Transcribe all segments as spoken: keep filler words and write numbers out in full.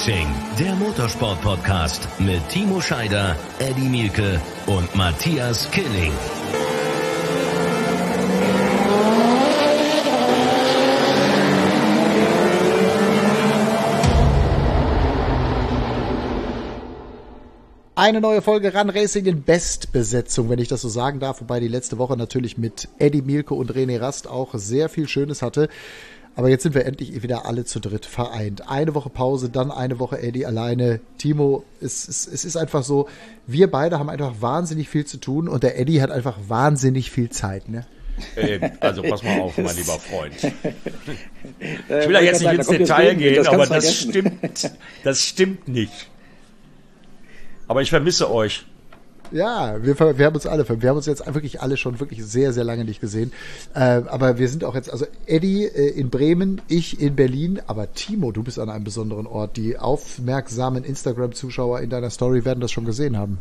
Racing, der Motorsport-Podcast mit Timo Scheider, Eddie Mielke und Matthias Killing. Eine neue Folge Run Racing in Bestbesetzung, wenn ich das so sagen darf, wobei die letzte Woche natürlich mit Eddie Mielke und René Rast auch sehr viel Schönes hatte. Aber jetzt sind wir endlich wieder alle zu dritt vereint. Eine Woche Pause, dann eine Woche Eddie alleine. Timo, es, es, es ist einfach so, wir beide haben einfach wahnsinnig viel zu tun und der Eddie hat einfach wahnsinnig viel Zeit, ne? Äh, also pass mal auf, mein lieber Freund. Ich will ja jetzt nicht ins Detail gehen, aber das stimmt, das stimmt nicht. Aber ich vermisse euch. Ja, wir, wir haben uns alle, wir haben uns jetzt wirklich alle schon wirklich sehr, sehr lange nicht gesehen. Äh, aber wir sind auch jetzt, also Eddie äh, in Bremen, ich in Berlin, aber Timo, du bist an einem besonderen Ort. Die aufmerksamen Instagram-Zuschauer in deiner Story werden das schon gesehen haben.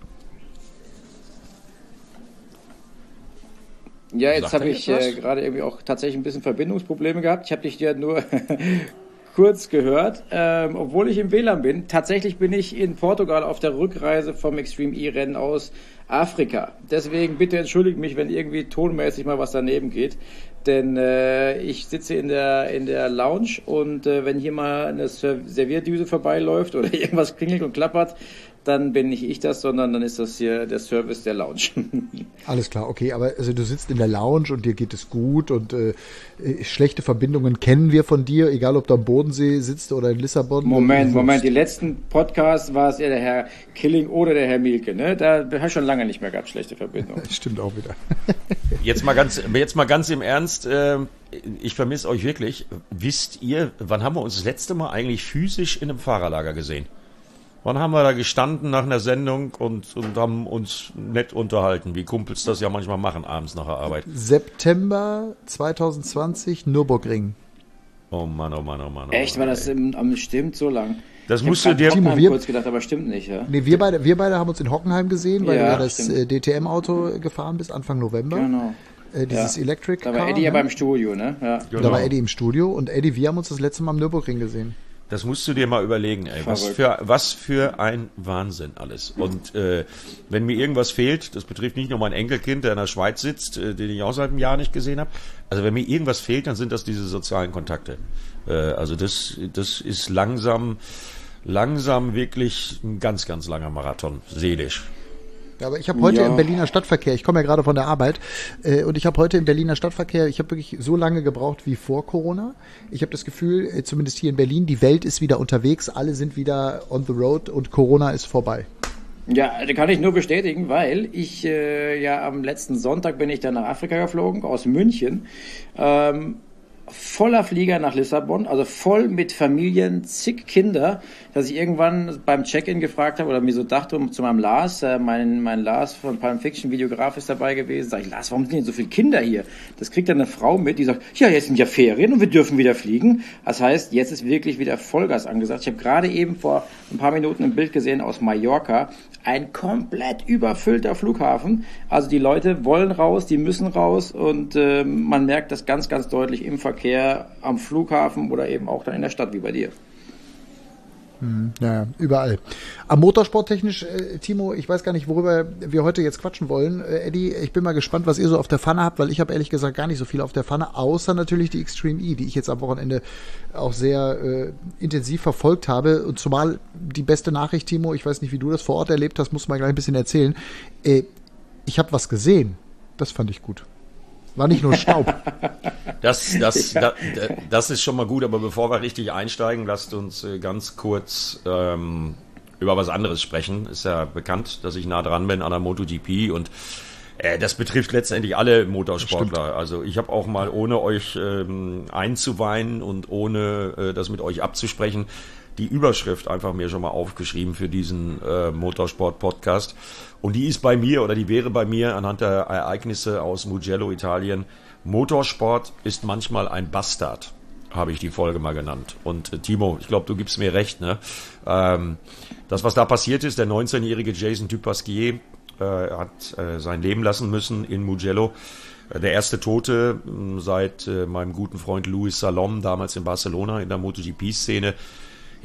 Ja, jetzt habe ich äh, gerade irgendwie auch tatsächlich ein bisschen Verbindungsprobleme gehabt. Ich habe dich ja nur kurz gehört, ähm, obwohl ich im W L A N bin. Tatsächlich bin ich in Portugal auf der Rückreise vom Extreme E-Rennen aus Afrika. Deswegen bitte entschuldigt mich, wenn irgendwie tonmäßig mal was daneben geht. Denn äh, ich sitze in der in der Lounge und äh, wenn hier mal eine Servierdüse vorbeiläuft oder irgendwas klingelt und klappert, dann bin nicht ich das, sondern dann ist das hier der Service der Lounge. Alles klar, okay, aber also du sitzt in der Lounge und dir geht es gut und äh, schlechte Verbindungen kennen wir von dir, egal ob du am Bodensee sitzt oder in Lissabon. Moment, Moment, die letzten Podcasts war es ja der Herr Killing oder der Herr Mielke, ne? Da habe ich schon lange nicht mehr gehabt, schlechte Verbindungen. Stimmt auch wieder. Jetzt mal ganz, jetzt mal ganz im Ernst, äh, ich vermisse euch wirklich. Wisst ihr, wann haben wir uns das letzte Mal eigentlich physisch in einem Fahrerlager gesehen? Wann haben wir da gestanden nach einer Sendung und, und haben uns nett unterhalten, wie Kumpels das ja manchmal machen, abends nach der Arbeit? September zwanzig zwanzig, Nürburgring. Oh Mann, oh Mann, oh Mann. Oh Echt, war das im, am stimmt so lang? Das ich musst du dir... Timo, wir, kurz gedacht, aber stimmt nicht, ja? Nee, wir beide, wir beide haben uns in Hockenheim gesehen, weil ja, du ja das stimmt. D T M-Auto gefahren bist, Anfang November. Genau. Äh, dieses ja. Electric Car. Da war Eddie ja beim Studio, ne? Ja. Genau. Da war Eddie im Studio und Eddie, wir haben uns das letzte Mal am Nürburgring gesehen. Das musst du dir mal überlegen, ey. Was für, was für ein Wahnsinn alles. Und äh, wenn mir irgendwas fehlt, das betrifft nicht nur mein Enkelkind, der in der Schweiz sitzt, äh, den ich auch seit einem Jahr nicht gesehen habe. Also wenn mir irgendwas fehlt, dann sind das diese sozialen Kontakte. Äh, also das, das ist langsam, langsam wirklich ein ganz, ganz langer Marathon, seelisch. Ja, aber ich habe heute ja. im Berliner Stadtverkehr, ich komme ja gerade von der Arbeit, äh, und ich habe heute im Berliner Stadtverkehr, ich habe wirklich so lange gebraucht wie vor Corona. Ich habe das Gefühl, äh, zumindest hier in Berlin, die Welt ist wieder unterwegs, alle sind wieder on the road und Corona ist vorbei. Ja, das kann ich nur bestätigen, weil ich äh, ja am letzten Sonntag bin ich dann nach Afrika geflogen, aus München. Ähm, voller Flieger nach Lissabon, also voll mit Familien, zig Kinder, dass ich irgendwann beim Check-in gefragt habe oder mir so dachte, um, zu meinem Lars, äh, mein, mein Lars von Pulp Fiction, Videograf ist dabei gewesen, sag ich, Lars, warum sind denn so viele Kinder hier? Das kriegt dann eine Frau mit, die sagt, ja, jetzt sind ja Ferien und wir dürfen wieder fliegen. Das heißt, jetzt ist wirklich wieder Vollgas angesagt. Ich habe gerade eben vor ein paar Minuten ein Bild gesehen aus Mallorca, ein komplett überfüllter Flughafen. Also die Leute wollen raus, die müssen raus und äh, man merkt das ganz, ganz deutlich im Verkehr am Flughafen oder eben auch dann in der Stadt wie bei dir. Hm, ja, überall. Am Motorsporttechnisch, äh, Timo, ich weiß gar nicht, worüber wir heute jetzt quatschen wollen. Äh, Eddie, ich bin mal gespannt, was ihr so auf der Pfanne habt, weil ich habe ehrlich gesagt gar nicht so viel auf der Pfanne, außer natürlich die Extreme E, die ich jetzt am Wochenende auch sehr äh, intensiv verfolgt habe. Und zumal die beste Nachricht, Timo, ich weiß nicht, wie du das vor Ort erlebt hast, muss man gleich ein bisschen erzählen. Äh, ich habe was gesehen. Das fand ich gut. War nicht nur Staub. Das, das, ja. das, das ist schon mal gut, aber bevor wir richtig einsteigen, lasst uns ganz kurz ähm, über was anderes sprechen. Ist ja bekannt, dass ich nah dran bin an der MotoGP und äh, das betrifft letztendlich alle Motorsportler. Also ich habe auch mal, ohne euch ähm, einzuweinen und ohne äh, das mit euch abzusprechen, die Überschrift einfach mir schon mal aufgeschrieben für diesen äh, Motorsport-Podcast. Und die ist bei mir oder die wäre bei mir anhand der Ereignisse aus Mugello, Italien. Motorsport ist manchmal ein Bastard, habe ich die Folge mal genannt. Und äh, Timo, ich glaube, du gibst mir recht, ne? Ähm, das, was da passiert ist, der neunzehnjährige Jason Dupasquier äh, hat äh, sein Leben lassen müssen in Mugello. Äh, der erste Tote äh, seit äh, meinem guten Freund Luis Salom, damals in Barcelona in der MotoGP-Szene.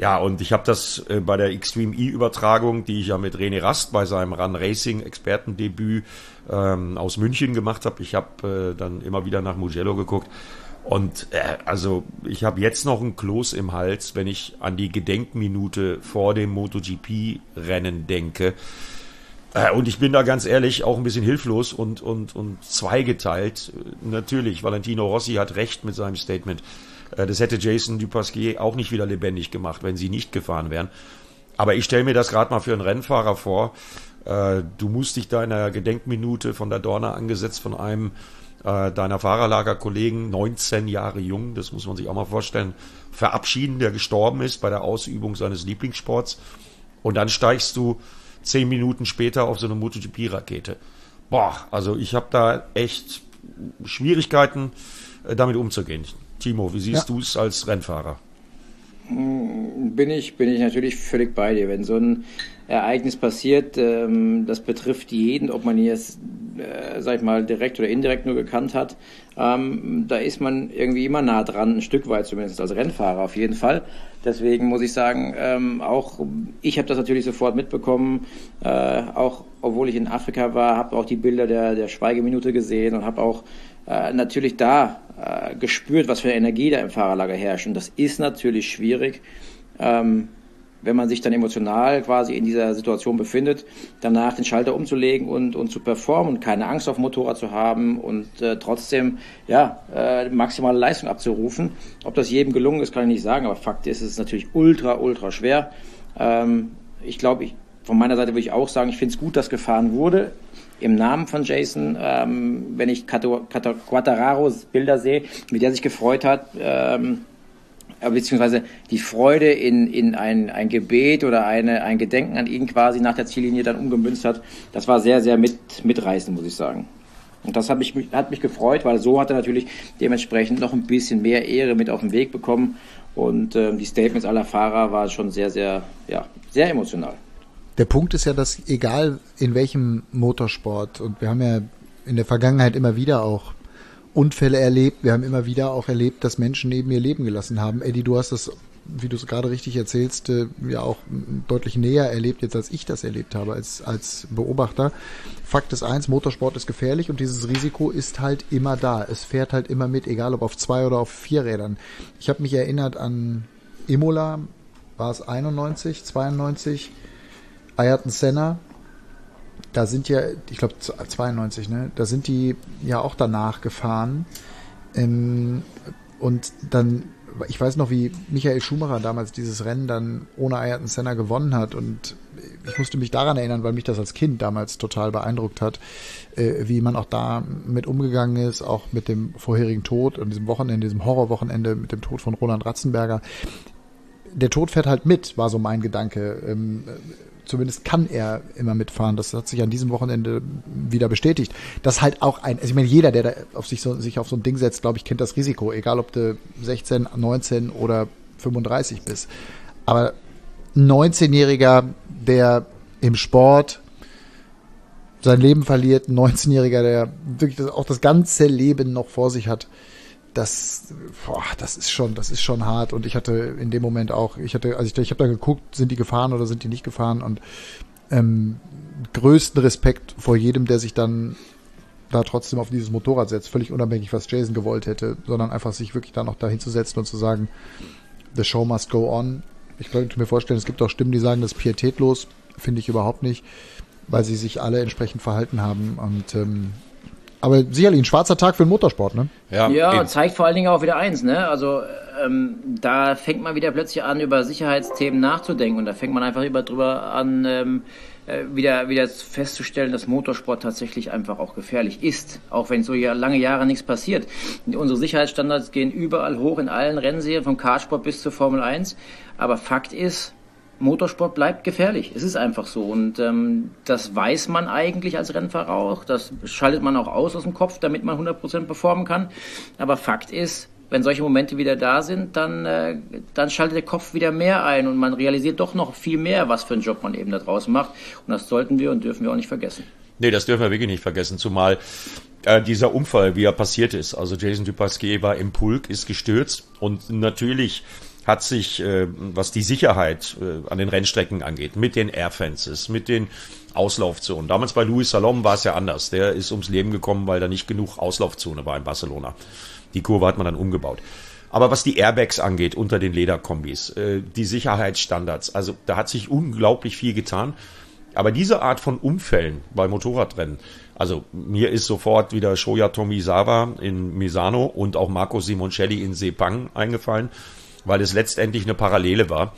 Ja, und ich habe das äh, bei der Extreme E-Übertragung, die ich ja mit René Rast bei seinem Run Racing Expertendebüt ähm, aus München gemacht habe. Ich habe äh, dann immer wieder nach Mugello geguckt. Und äh, also ich habe jetzt noch einen Kloß im Hals, wenn ich an die Gedenkminute vor dem MotoGP-Rennen denke. Äh, und ich bin da ganz ehrlich auch ein bisschen hilflos und, und, und zweigeteilt. Natürlich, Valentino Rossi hat recht mit seinem Statement. Äh, das hätte Jason Dupasquier auch nicht wieder lebendig gemacht, wenn sie nicht gefahren wären. Aber ich stelle mir das gerade mal für einen Rennfahrer vor. Äh, du musst dich da in der Gedenkminute von der Dorna angesetzt von einem deiner Fahrerlagerkollegen, neunzehn Jahre jung, das muss man sich auch mal vorstellen, verabschieden, der gestorben ist bei der Ausübung seines Lieblingssports. Und dann steigst du zehn Minuten später auf so eine MotoGP-Rakete. Boah, also ich habe da echt Schwierigkeiten, damit umzugehen. Timo, wie siehst ja. du es als Rennfahrer? Bin ich, bin ich natürlich völlig bei dir. Wenn so ein Ereignis passiert, ähm, das betrifft jeden, ob man jetzt, äh, sag ich mal, direkt oder indirekt nur gekannt hat, ähm, da ist man irgendwie immer nah dran, ein Stück weit zumindest als Rennfahrer auf jeden Fall. Deswegen muss ich sagen, ähm, auch ich habe das natürlich sofort mitbekommen, äh, auch obwohl ich in Afrika war, habe auch die Bilder der, der Schweigeminute gesehen und habe auch äh, natürlich da äh, gespürt, was für eine Energie da im Fahrerlager herrscht. Und das ist natürlich schwierig, ähm, wenn man sich dann emotional quasi in dieser Situation befindet, danach den Schalter umzulegen und, und zu performen und keine Angst auf dem Motorrad zu haben und äh, trotzdem ja äh, maximale Leistung abzurufen. Ob das jedem gelungen ist, kann ich nicht sagen, aber Fakt ist, es ist natürlich ultra, ultra schwer. Ähm, ich glaube, ich, von meiner Seite würde ich auch sagen, ich finde es gut, dass gefahren wurde. Im Namen von Jason, ähm, wenn ich Quartararos Bilder sehe, wie der sich gefreut hat, ähm, beziehungsweise die Freude in, in ein, ein Gebet oder eine, ein Gedenken an ihn quasi nach der Ziellinie dann umgemünzt hat, das war sehr, sehr mit, mitreißend, muss ich sagen. Und das hat mich, hat mich gefreut, weil so hat er natürlich dementsprechend noch ein bisschen mehr Ehre mit auf den Weg bekommen und ähm, die Statements aller Fahrer waren schon sehr, sehr, ja, sehr emotional. Der Punkt ist ja, dass egal in welchem Motorsport, und wir haben ja in der Vergangenheit immer wieder auch Unfälle erlebt, wir haben immer wieder auch erlebt, dass Menschen neben ihr Leben gelassen haben. Eddie, du hast das, wie du es gerade richtig erzählst, ja auch deutlich näher erlebt, jetzt als ich das erlebt habe, als, als Beobachter. Fakt ist eins, Motorsport ist gefährlich und dieses Risiko ist halt immer da. Es fährt halt immer mit, egal ob auf zwei oder auf vier Rädern. Ich habe mich erinnert an Imola, war es einundneunzig, zweiundneunzig, Ayrton Senna, da sind ja, ich glaube zweiundneunzig, ne, da sind die ja auch danach gefahren ähm, und dann, ich weiß noch, wie Michael Schumacher damals dieses Rennen dann ohne Ayrton Senna gewonnen hat und ich musste mich daran erinnern, weil mich das als Kind damals total beeindruckt hat, äh, wie man auch da mit umgegangen ist, auch mit dem vorherigen Tod und diesem Wochenende, diesem Horrorwochenende mit dem Tod von Roland Ratzenberger. Der Tod fährt halt mit, war so mein Gedanke. Ähm, Zumindest kann er immer mitfahren. Das hat sich an diesem Wochenende wieder bestätigt. Das halt auch ein, also ich meine, jeder, der da auf sich so, sich auf so ein Ding setzt, glaube ich, kennt das Risiko. Egal, ob du sechzehn, neunzehn oder fünfunddreißig bist. Aber ein neunzehnjähriger, der im Sport sein Leben verliert, ein neunzehnjähriger, der wirklich das, auch das ganze Leben noch vor sich hat, das, boah, das ist schon, das ist schon hart. Und ich hatte in dem Moment auch, ich hatte, also ich, ich habe da geguckt, sind die gefahren oder sind die nicht gefahren und ähm, größten Respekt vor jedem, der sich dann da trotzdem auf dieses Motorrad setzt, völlig unabhängig, was Jason gewollt hätte, sondern einfach sich wirklich da noch da hinzusetzen und zu sagen, the show must go on. Ich könnte mir vorstellen, es gibt auch Stimmen, die sagen, das ist pietätlos, finde ich überhaupt nicht, weil sie sich alle entsprechend verhalten haben und ähm, aber sicherlich ein schwarzer Tag für den Motorsport, ne? Ja, ja zeigt vor allen Dingen auch wieder eins, ne? Also ähm, da fängt man wieder plötzlich an, über Sicherheitsthemen nachzudenken und da fängt man einfach über drüber an, ähm, äh, wieder wieder festzustellen, dass Motorsport tatsächlich einfach auch gefährlich ist, auch wenn so ja, lange Jahre nichts passiert. Unsere Sicherheitsstandards gehen überall hoch in allen Rennserien, vom Kartsport bis zur Formel eins, aber Fakt ist, Motorsport bleibt gefährlich. Es ist einfach so. Und ähm, das weiß man eigentlich als Rennfahrer auch. Das schaltet man auch aus aus dem Kopf, damit man hundert Prozent performen kann. Aber Fakt ist, wenn solche Momente wieder da sind, dann, äh, dann schaltet der Kopf wieder mehr ein und man realisiert doch noch viel mehr, was für einen Job man eben da draußen macht. Und das sollten wir und dürfen wir auch nicht vergessen. Nee, das dürfen wir wirklich nicht vergessen, zumal äh, dieser Unfall, wie er passiert ist. Also Jason Dupasquier war im Pulk, ist gestürzt und natürlich hat sich, äh, was die Sicherheit äh, an den Rennstrecken angeht, mit den Airfences, mit den Auslaufzonen. Damals bei Luis Salom war es ja anders. Der ist ums Leben gekommen, weil da nicht genug Auslaufzone war in Barcelona. Die Kurve hat man dann umgebaut. Aber was die Airbags angeht unter den Lederkombis, äh, die Sicherheitsstandards, also da hat sich unglaublich viel getan. Aber diese Art von Unfällen bei Motorradrennen, also mir ist sofort wieder Shoya Tomizawa in Misano und auch Marco Simoncelli in Sepang eingefallen, weil es letztendlich eine Parallele war.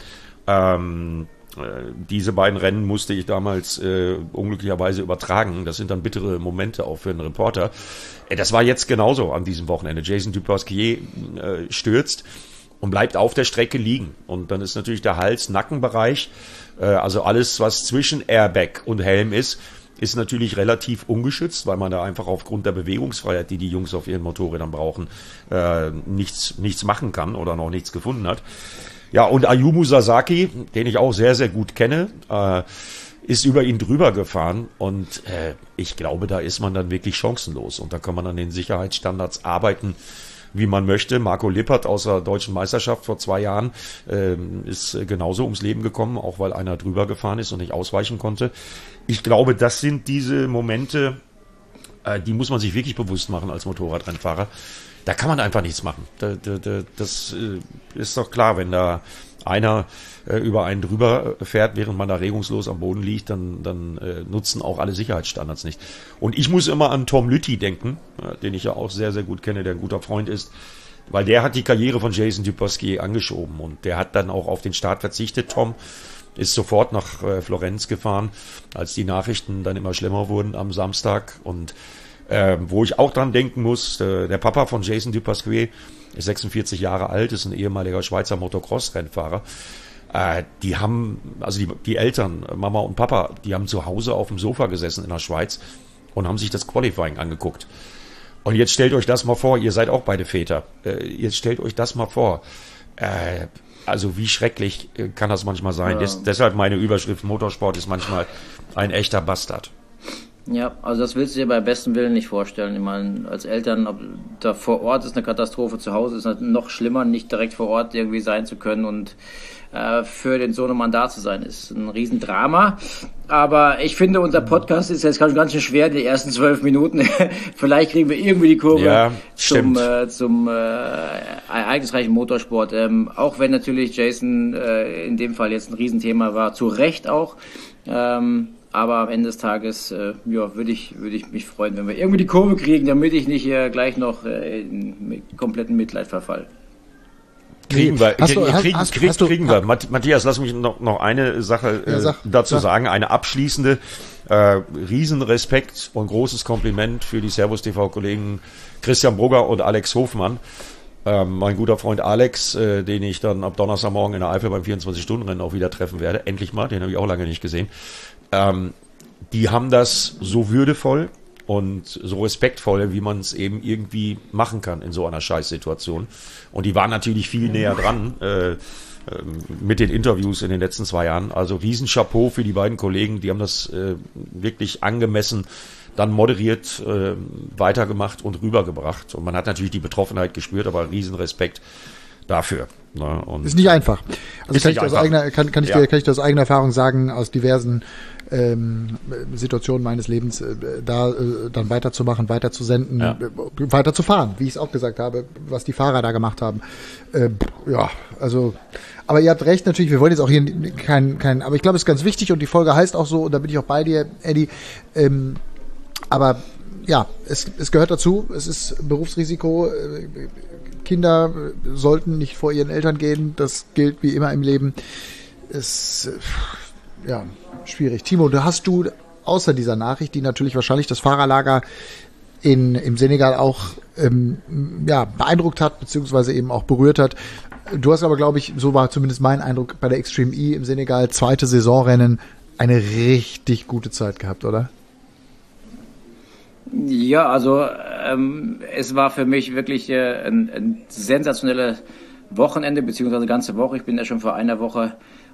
Ähm, äh, diese beiden Rennen musste ich damals äh, unglücklicherweise übertragen. Das sind dann bittere Momente auch für einen Reporter. Äh, das war jetzt genauso an diesem Wochenende. Jason Dupasquier äh, stürzt und bleibt auf der Strecke liegen. Und dann ist natürlich der Hals-Nackenbereich, äh, also alles, was zwischen Airbag und Helm ist, ist natürlich relativ ungeschützt, weil man da einfach aufgrund der Bewegungsfreiheit, die die Jungs auf ihren Motorrädern brauchen, äh, nichts, nichts machen kann oder noch nichts gefunden hat. Ja, und Ayumu Sasaki, den ich auch sehr, sehr gut kenne, äh, ist über ihn drüber gefahren und äh, ich glaube, da ist man dann wirklich chancenlos und da kann man an den Sicherheitsstandards arbeiten, wie man möchte. Marco Lippert aus der deutschen Meisterschaft vor zwei Jahren äh, ist genauso ums Leben gekommen, auch weil einer drüber gefahren ist und nicht ausweichen konnte. Ich glaube, das sind diese Momente, äh, die muss man sich wirklich bewusst machen als Motorradrennfahrer. Da kann man einfach nichts machen. Da, da, da, das äh, ist doch klar, wenn da einer äh, über einen drüber fährt, während man da regungslos am Boden liegt, dann, dann äh, nutzen auch alle Sicherheitsstandards nicht. Und ich muss immer an Tom Lüthi denken, äh, den ich ja auch sehr, sehr gut kenne, der ein guter Freund ist, weil der hat die Karriere von Jason Dupasquier angeschoben und der hat dann auch auf den Start verzichtet, Tom. Ist sofort nach äh, Florenz gefahren, als die Nachrichten dann immer schlimmer wurden am Samstag. Und äh, wo ich auch dran denken muss, äh, der Papa von Jason Dupasquier ist sechsundvierzig Jahre alt, ist ein ehemaliger Schweizer Motocross-Rennfahrer. Äh, die haben, also die, die Eltern, Mama und Papa, die haben zu Hause auf dem Sofa gesessen in der Schweiz und haben sich das Qualifying angeguckt. Und jetzt stellt euch das mal vor, ihr seid auch beide Väter. Äh, jetzt stellt euch das mal vor. Äh, Also wie schrecklich kann das manchmal sein. Ja. Des, deshalb meine Überschrift, Motorsport ist manchmal ein echter Bastard. Ja, also das willst du dir bei bestem Willen nicht vorstellen. Ich meine, als Eltern, ob da vor Ort ist eine Katastrophe, zu Hause ist es noch schlimmer, nicht direkt vor Ort irgendwie sein zu können und äh, für den Sohnemann da zu sein, ist ein Riesendrama. Aber ich finde, unser Podcast ist jetzt ganz schön schwer, die ersten zwölf Minuten. Vielleicht kriegen wir irgendwie die Kurve ja, zum, äh, zum äh, ereignisreichen Motorsport. Ähm, auch wenn natürlich Jason äh, in dem Fall jetzt ein Riesenthema war, zu Recht auch. Ähm, aber am Ende des Tages äh, ja, würde ich, würde ich mich freuen, wenn wir irgendwie die Kurve kriegen, damit ich nicht hier gleich noch äh, in kompletten Mitleid verfall. Kriegen wir, hast du, kriegen, hast, krieg, hast du, kriegen wir. Matthias, lass mich noch, noch eine Sache ja, sag, äh, dazu sag. sagen, eine abschließende, äh, Riesenrespekt und großes Kompliment für die Servus T V-Kollegen Christian Brugger und Alex Hofmann. Ähm, mein guter Freund Alex, äh, den ich dann ab Donnerstagmorgen in der Eifel beim vierundzwanzig-Stunden-Rennen auch wieder treffen werde, endlich mal, den habe ich auch lange nicht gesehen. Ähm, die haben das so würdevoll und so respektvoll, wie man es eben irgendwie machen kann in so einer Scheißsituation. Und die waren natürlich viel näher dran äh, äh, mit den Interviews in den letzten zwei Jahren. Also riesen Chapeau für die beiden Kollegen, die haben das äh, wirklich angemessen dann moderiert, äh, weitergemacht und rübergebracht. Und man hat natürlich die Betroffenheit gespürt, aber riesen Respekt dafür. Ne? Und ist nicht einfach. Also kann ich, aus eigener, kann, kann, ich ja. dir, kann ich dir aus eigener Erfahrung sagen, aus diversen ähm, Situationen meines Lebens, äh, da äh, dann weiterzumachen, weiterzusenden, ja. äh, weiterzufahren, wie ich es auch gesagt habe, was die Fahrer da gemacht haben. Äh, ja, also, aber ihr habt recht natürlich, wir wollen jetzt auch hier kein, kein, aber ich glaube, es ist ganz wichtig und die Folge heißt auch so, und da bin ich auch bei dir, Eddie, ähm, aber ja, es, es gehört dazu, es ist Berufsrisiko, Kinder sollten nicht vor ihren Eltern gehen, das gilt wie immer im Leben. Ist ja schwierig. Timo, du hast du außer dieser Nachricht, die natürlich wahrscheinlich das Fahrerlager in, im Senegal auch ähm, ja, beeindruckt hat, beziehungsweise eben auch berührt hat. Du hast aber, glaube ich, so war zumindest mein Eindruck, bei der Extreme E im Senegal, zweite Saisonrennen, eine richtig gute Zeit gehabt, oder? Ja, also ähm, es war für mich wirklich äh, ein, ein sensationelles Wochenende, beziehungsweise ganze Woche. Ich bin ja schon vor einer Woche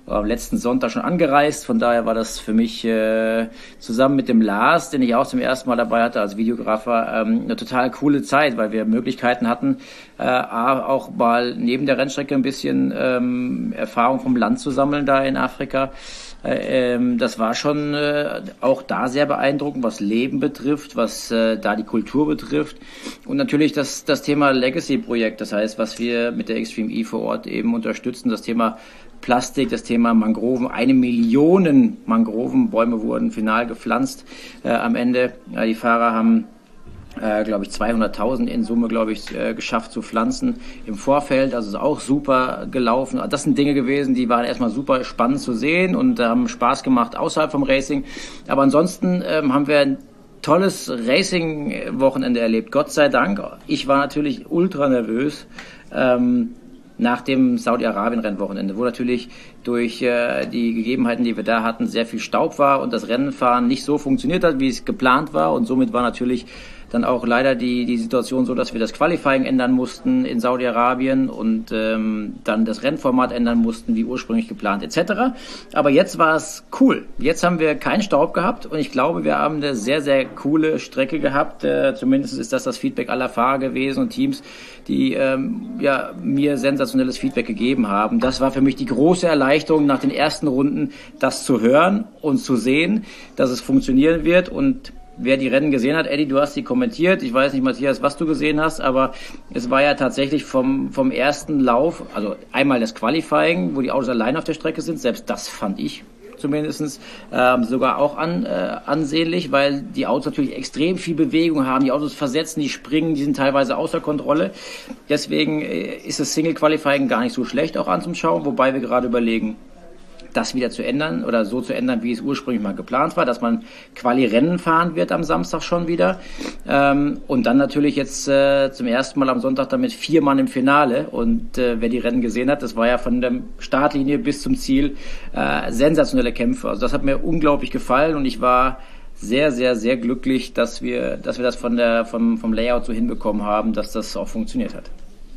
am letzten Sonntag schon angereist. Von daher war das für mich äh, zusammen mit dem Lars, den ich auch zum ersten Mal dabei hatte als Videografer, ähm, eine total coole Zeit, weil wir Möglichkeiten hatten, äh, auch mal neben der Rennstrecke ein bisschen ähm, Erfahrung vom Land zu sammeln da in Afrika. Äh, ähm, das war schon äh, auch da sehr beeindruckend, was Leben betrifft, was äh, da die Kultur betrifft und natürlich das, das Thema Legacy-Projekt, das heißt, was wir mit der Extreme E vor Ort eben unterstützen, das Thema Plastik, das Thema Mangroven. Eine Million Mangrovenbäume wurden final gepflanzt äh, am Ende. Äh, die Fahrer haben, äh, glaube ich, zweihunderttausend in Summe, glaube ich, äh, geschafft zu pflanzen im Vorfeld. Also ist auch super gelaufen. Das sind Dinge gewesen, die waren erstmal super spannend zu sehen und äh, haben Spaß gemacht außerhalb vom Racing. Aber ansonsten ähm, haben wir ein tolles Racing-Wochenende erlebt. Gott sei Dank. Ich war natürlich ultra nervös. Ähm, nach dem Saudi-Arabien-Rennwochenende, wo natürlich durch äh, die Gegebenheiten, die wir da hatten, sehr viel Staub war und das Rennenfahren nicht so funktioniert hat, wie es geplant war. Und somit war natürlich dann auch leider die die Situation so, dass wir das Qualifying ändern mussten in Saudi-Arabien und ähm, dann das Rennformat ändern mussten, wie ursprünglich geplant et cetera. Aber jetzt war es cool. Jetzt haben wir keinen Staub gehabt und ich glaube, wir haben eine sehr, sehr coole Strecke gehabt. Äh, zumindest ist das das Feedback aller Fahrer gewesen und Teams, die ähm, ja mir sensationelles Feedback gegeben haben. Das war für mich die große Erleichterung nach den ersten Runden, das zu hören und zu sehen, dass es funktionieren wird. Und wer die Rennen gesehen hat, Eddie, du hast sie kommentiert. Ich weiß nicht, Matthias, was du gesehen hast, aber es war ja tatsächlich vom vom ersten Lauf, also einmal das Qualifying, wo die Autos allein auf der Strecke sind. Selbst das fand ich zumindest ähm, sogar auch an, äh, ansehnlich, weil die Autos natürlich extrem viel Bewegung haben. Die Autos versetzen, die springen, die sind teilweise außer Kontrolle. Deswegen äh, ist das Single-Qualifying gar nicht so schlecht auch anzuschauen, wobei wir gerade überlegen, das wieder zu ändern oder so zu ändern, wie es ursprünglich mal geplant war, dass man Quali-Rennen fahren wird am Samstag schon wieder. Ähm, und dann natürlich jetzt äh, zum ersten Mal am Sonntag damit vier Mann im Finale. Und äh, wer die Rennen gesehen hat, das war ja von der Startlinie bis zum Ziel äh, sensationelle Kämpfe. Also das hat mir unglaublich gefallen und ich war sehr, sehr, sehr glücklich, dass wir, dass wir das von der, vom, vom Layout so hinbekommen haben, dass das auch funktioniert hat.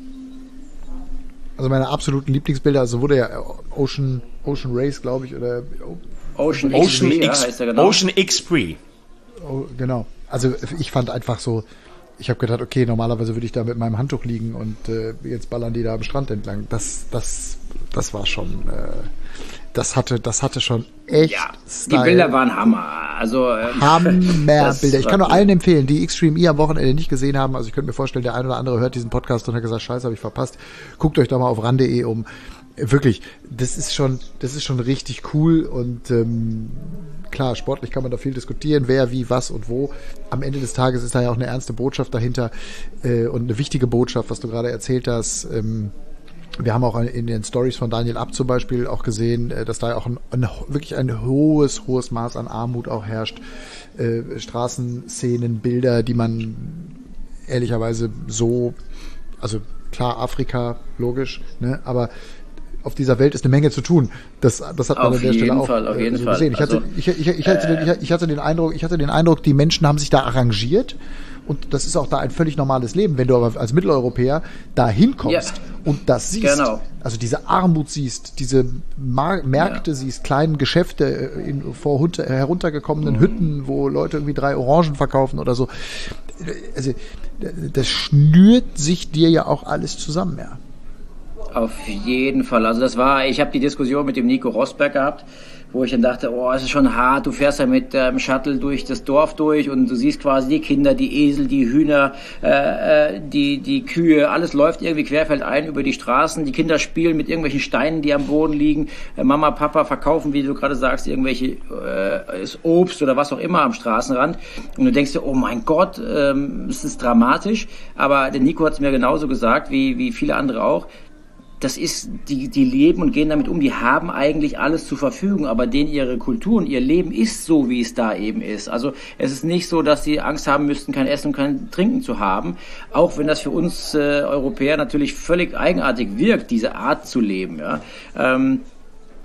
Also meine absoluten Lieblingsbilder, also wurde ja Ocean, Ocean Race, glaube ich, oder Ocean, Ocean X-Prix, X, ja, heißt er genau. Ocean X-Prix. Oh, genau. Also ich fand einfach so, ich habe gedacht, okay, normalerweise würde ich da mit meinem Handtuch liegen und äh, jetzt ballern die da am Strand entlang. Das, das, das war schon, äh, das hatte, das hatte schon echt ja, Style. Die Bilder waren Hammer. Also ähm, Hammerbilder. Ich kann nur allen empfehlen, die Extreme E am Wochenende nicht gesehen haben. Also ich könnte mir vorstellen, der ein oder andere hört diesen Podcast und hat gesagt, Scheiße, habe ich verpasst. Guckt euch doch mal auf ran punkt de um. Wirklich, das ist schon, das ist schon richtig cool und ähm, klar, sportlich kann man da viel diskutieren, wer, wie, was und wo. Am Ende des Tages ist da ja auch eine ernste Botschaft dahinter äh, und eine wichtige Botschaft, was du gerade erzählt hast. Ähm, wir haben auch in den Stories von Daniel Abt zum Beispiel auch gesehen, dass da auch ein, ein, wirklich ein hohes, hohes Maß an Armut auch herrscht. Äh, Straßenszenen, Bilder, die man ehrlicherweise so, also klar, Afrika, logisch, ne, aber auf dieser Welt ist eine Menge zu tun. Das, das hat man auf an der Stelle auch Fall, auf jeden so Fall. gesehen. Ich hatte, also, ich, ich, ich, hatte äh, den, ich hatte den Eindruck, ich hatte den Eindruck, die Menschen haben sich da arrangiert. Und das ist auch da ein völlig normales Leben. Wenn du aber als Mitteleuropäer da hinkommst ja, und das siehst, genau. also diese Armut siehst, diese Mar- Märkte ja. siehst, kleinen Geschäfte in, vor hunter, heruntergekommenen mhm. Hütten, wo Leute irgendwie drei Orangen verkaufen oder so. Also das schnürt sich dir ja auch alles zusammen, ja. Auf jeden Fall. Also das war, ich habe die Diskussion mit dem Nico Rosberg gehabt, wo ich dann dachte, oh, es ist schon hart, du fährst ja mit dem ähm, Shuttle durch das Dorf durch und du siehst quasi die Kinder, die Esel, die Hühner, äh, die die Kühe, alles läuft irgendwie querfeldein über die Straßen, die Kinder spielen mit irgendwelchen Steinen, die am Boden liegen, äh, Mama, Papa verkaufen, wie du gerade sagst, irgendwelche äh, Obst oder was auch immer am Straßenrand und du denkst dir, oh mein Gott, ähm, es ist dramatisch, aber der Nico hat es mir genauso gesagt, wie wie viele andere auch. Das ist, die, die leben und gehen damit um, die haben eigentlich alles zur Verfügung, aber denen ihre Kultur und ihr Leben ist so, wie es da eben ist. Also es ist nicht so, dass sie Angst haben müssten, kein Essen und kein Trinken zu haben, auch wenn das für uns äh, Europäer natürlich völlig eigenartig wirkt, diese Art zu leben. Ja. Ähm,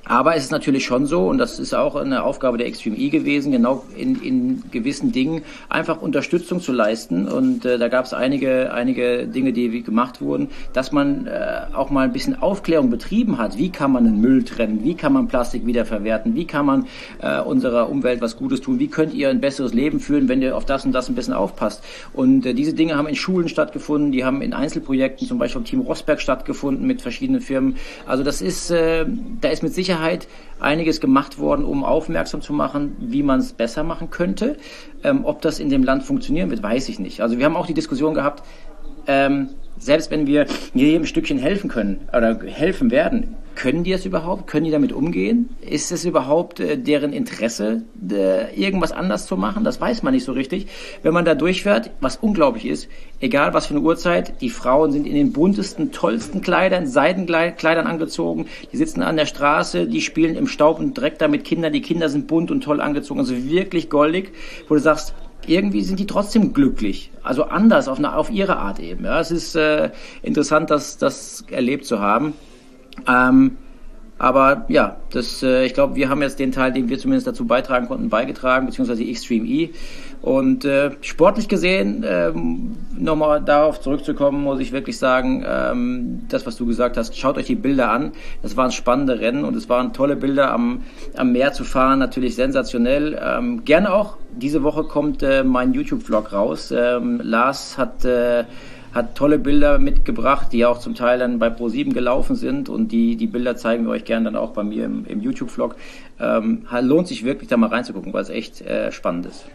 Aber es ist natürlich schon so, und das ist auch eine Aufgabe der Extreme E gewesen, genau in, in gewissen Dingen einfach Unterstützung zu leisten. Und äh, da gab es einige, einige Dinge, die gemacht wurden, dass man äh, auch mal ein bisschen Aufklärung betrieben hat. Wie kann man den Müll trennen? Wie kann man Plastik wiederverwerten? Wie kann man äh, unserer Umwelt was Gutes tun? Wie könnt ihr ein besseres Leben führen, wenn ihr auf das und das ein bisschen aufpasst? Und äh, diese Dinge haben in Schulen stattgefunden, die haben in Einzelprojekten, zum Beispiel im Team Rosberg stattgefunden mit verschiedenen Firmen. Also das ist, äh, da ist mit Sicherheit einiges gemacht worden, um aufmerksam zu machen, wie man es besser machen könnte. Ähm, ob das in dem Land funktionieren wird, weiß ich nicht. Also wir haben auch die Diskussion gehabt, ähm, selbst wenn wir jedem Stückchen helfen können oder helfen werden, können die das überhaupt? Können die damit umgehen? Ist es überhaupt äh, deren Interesse, äh, irgendwas anders zu machen? Das weiß man nicht so richtig. Wenn man da durchfährt, was unglaublich ist, egal was für eine Uhrzeit, die Frauen sind in den buntesten, tollsten Kleidern, Seidenkleidern angezogen, die sitzen an der Straße, die spielen im Staub und Dreck da mit Kindern, die Kinder sind bunt und toll angezogen, also wirklich goldig, wo du sagst, irgendwie sind die trotzdem glücklich, also anders, auf, eine, auf ihre Art eben. Ja, es ist äh, interessant, das, das erlebt zu haben. Ähm, aber ja, das, äh, ich glaube, wir haben jetzt den Teil, den wir zumindest dazu beitragen konnten, beigetragen, beziehungsweise die Extreme E. Und äh, sportlich gesehen, ähm, nochmal darauf zurückzukommen, muss ich wirklich sagen, ähm, das, was du gesagt hast, schaut euch die Bilder an. Das waren spannende Rennen und es waren tolle Bilder, am, am Meer zu fahren, natürlich sensationell. Ähm, gerne auch, diese Woche kommt äh, mein YouTube-Vlog raus. Ähm, Lars hat... Äh, hat tolle Bilder mitgebracht, die auch zum Teil dann bei Pro sieben gelaufen sind und die, die Bilder zeigen wir euch gerne dann auch bei mir im, im YouTube-Vlog. Ähm, lohnt sich wirklich da mal reinzugucken, weil es echt äh, spannend ist.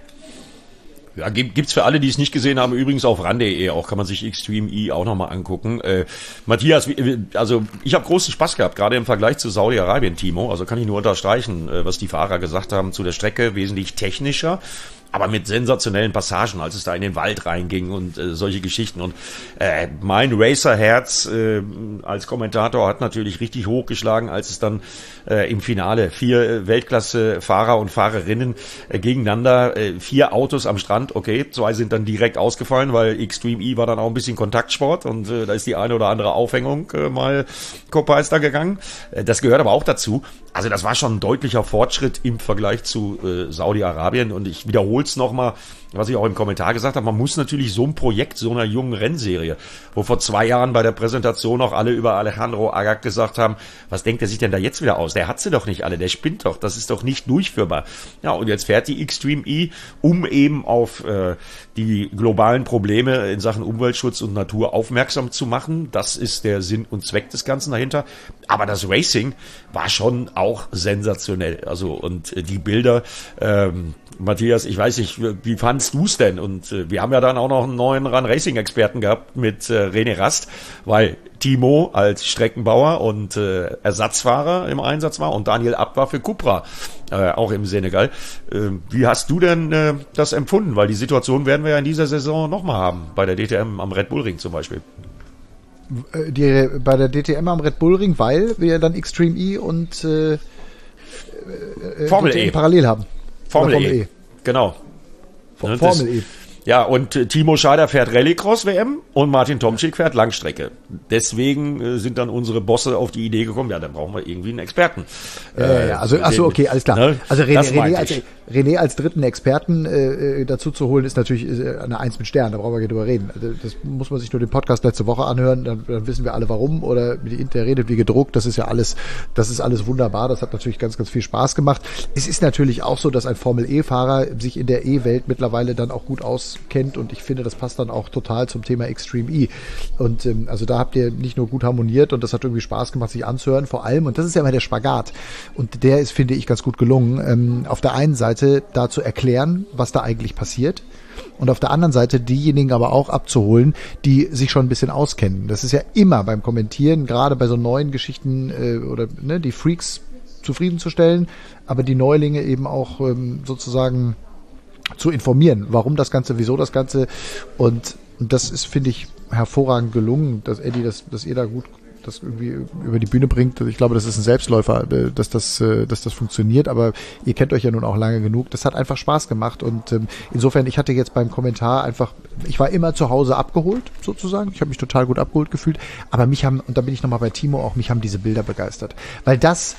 Ja, gibt's für alle, die es nicht gesehen haben, übrigens auf ran punkt de auch, kann man sich Extreme E auch nochmal angucken. Äh, Matthias, also ich habe großen Spaß gehabt, gerade im Vergleich zu Saudi-Arabien, Timo, also kann ich nur unterstreichen, was die Fahrer gesagt haben zu der Strecke, wesentlich technischer, aber mit sensationellen Passagen, als es da in den Wald reinging und äh, solche Geschichten. Und äh, mein Racer-Herz äh, als Kommentator hat natürlich richtig hochgeschlagen, als es dann äh, im Finale vier äh, Weltklasse-Fahrer und Fahrerinnen äh, gegeneinander, äh, vier Autos am Strand, okay, zwei sind dann direkt ausgefallen, weil Extreme E war dann auch ein bisschen Kontaktsport und äh, da ist die eine oder andere Aufhängung äh, mal Kopeister gegangen. Äh, das gehört aber auch dazu. Also das war schon ein deutlicher Fortschritt im Vergleich zu äh, Saudi-Arabien und ich wiederhole es nochmal, was ich auch im Kommentar gesagt habe, man muss natürlich so ein Projekt, so einer jungen Rennserie, wo vor zwei Jahren bei der Präsentation auch alle über Alejandro Agag gesagt haben, was denkt er sich denn da jetzt wieder aus? Der hat sie doch nicht alle, der spinnt doch, das ist doch nicht durchführbar. Ja, und jetzt fährt die Extreme E, um eben auf äh, die globalen Probleme in Sachen Umweltschutz und Natur aufmerksam zu machen. Das ist der Sinn und Zweck des Ganzen dahinter. Aber das Racing war schon auch sensationell. Also und äh, die Bilder, ähm, Matthias, ich weiß nicht, wie fandst du es denn? Und äh, wir haben ja dann auch noch einen neuen Run-Racing-Experten gehabt mit äh, René Rast, weil Timo als Streckenbauer und äh, Ersatzfahrer im Einsatz war und Daniel Abt war für Cupra, äh, auch im Senegal. Äh, wie hast du denn äh, das empfunden? Weil die Situation werden wir ja in dieser Saison nochmal haben, bei der D T M am Red Bull Ring zum Beispiel. Die, bei der D T M am Red Bull Ring, weil wir dann Extreme E und äh, Formel D T M E parallel haben. Formel, Formel E. E. Genau. Formel das, E. Ja, und äh, Timo Scheider fährt Rallycross W M und Martin Tomczyk fährt Langstrecke. Deswegen äh, sind dann unsere Bosse auf die Idee gekommen, ja, dann brauchen wir irgendwie einen Experten. Ja, äh, ja, also, ach so, okay, alles klar. Ne? Also René, René, als, René als dritten Experten äh, dazu zu holen, ist natürlich äh, eine Eins mit Stern, da brauchen wir gar nicht drüber reden. Also, das muss man sich nur den Podcast letzte Woche anhören, dann, dann wissen wir alle warum, oder der redet wie gedruckt, das ist ja alles, das ist alles wunderbar, das hat natürlich ganz, ganz viel Spaß gemacht. Es ist natürlich auch so, dass ein Formel-E-Fahrer sich in der E-Welt mittlerweile dann auch gut auskennt und ich finde, das passt dann auch total zum Thema Extreme E. Und ähm, also da habt ihr nicht nur gut harmoniert und das hat irgendwie Spaß gemacht, sich anzuhören, vor allem, und das ist ja immer der Spagat, und der ist, finde ich, ganz gut gelungen, ähm, auf der einen Seite da zu erklären, was da eigentlich passiert, und auf der anderen Seite diejenigen aber auch abzuholen, die sich schon ein bisschen auskennen. Das ist ja immer beim Kommentieren, gerade bei so neuen Geschichten äh, oder ne, die Freaks zufriedenzustellen, aber die Neulinge eben auch ähm, sozusagen zu informieren, warum das Ganze, wieso das Ganze, und, und das ist, finde ich, hervorragend gelungen, dass Eddie, dass, dass ihr da gut das irgendwie über die Bühne bringt. Ich glaube, das ist ein Selbstläufer, dass das, dass das funktioniert, aber ihr kennt euch ja nun auch lange genug. Das hat einfach Spaß gemacht und ähm, insofern, ich hatte jetzt beim Kommentar einfach, ich war immer zu Hause abgeholt, sozusagen. Ich habe mich total gut abgeholt gefühlt, aber mich haben, und da bin ich nochmal bei Timo auch, mich haben diese Bilder begeistert, weil das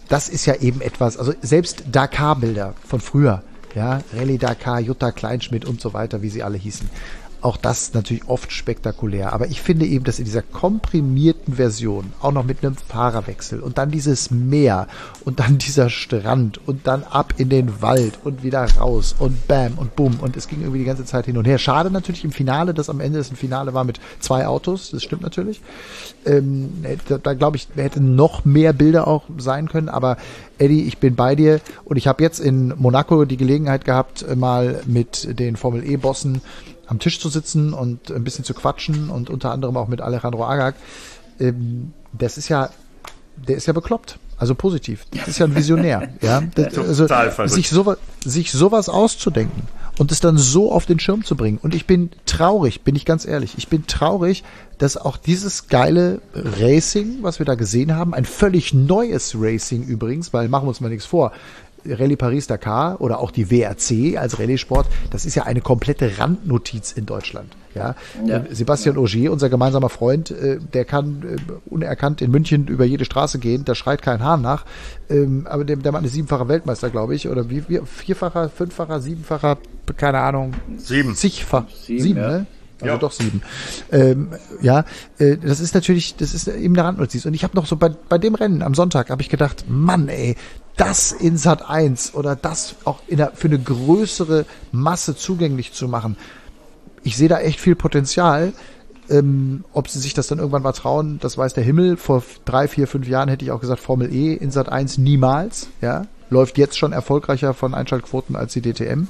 das ist ja eben etwas, also selbst Dakar-Bilder von früher, ja, Rallye Dakar, Jutta Kleinschmidt und so weiter, wie sie alle hießen. Auch das natürlich oft spektakulär. Aber ich finde eben, dass in dieser komprimierten Version, auch noch mit einem Fahrerwechsel und dann dieses Meer und dann dieser Strand und dann ab in den Wald und wieder raus und bam und bumm. Und es ging irgendwie die ganze Zeit hin und her. Schade natürlich im Finale, dass am Ende das ein Finale war mit zwei Autos. Das stimmt natürlich. Ähm, da, da glaube ich, hätten noch mehr Bilder auch sein können. Aber Eddie, ich bin bei dir. Und ich habe jetzt in Monaco die Gelegenheit gehabt, mal mit den Formel-E-Bossen am Tisch zu sitzen und ein bisschen zu quatschen und unter anderem auch mit Alejandro Agag. Ähm, das ist ja, der ist ja bekloppt. Also positiv. Das ist ja ein Visionär. Ja, das, also sich sowas, sich sowas auszudenken und es dann so auf den Schirm zu bringen. Und ich bin traurig, bin ich ganz ehrlich. Ich bin traurig, dass auch dieses geile Racing, was wir da gesehen haben, ein völlig neues Racing übrigens, weil machen wir uns mal nichts vor. Rallye Paris-Dakar oder auch die W R C als Rallye-Sport, das ist ja eine komplette Randnotiz in Deutschland. Ja? Ja. Sebastian Ogier, unser gemeinsamer Freund, der kann unerkannt in München über jede Straße gehen, da schreit kein Hahn nach. Aber der, der Mann ist siebenfacher Weltmeister, glaube ich, oder wie, wie vierfacher, fünffacher, siebenfacher, keine Ahnung. Sieben. Zigfach. Sieben, Sieben ja. Ne? Also ja. doch sieben. Ähm, ja, äh, das ist natürlich, das ist eben eine Randnotiz. Und ich habe noch so bei, bei dem Rennen am Sonntag habe ich gedacht, Mann, ey, das in Sat eins oder das auch in der, für eine größere Masse zugänglich zu machen. Ich sehe da echt viel Potenzial. Ähm, ob sie sich das dann irgendwann mal trauen, das weiß der Himmel. Vor drei, vier, fünf Jahren hätte ich auch gesagt, Formel E in Sat eins niemals. Ja, läuft jetzt schon erfolgreicher von Einschaltquoten als die D T M.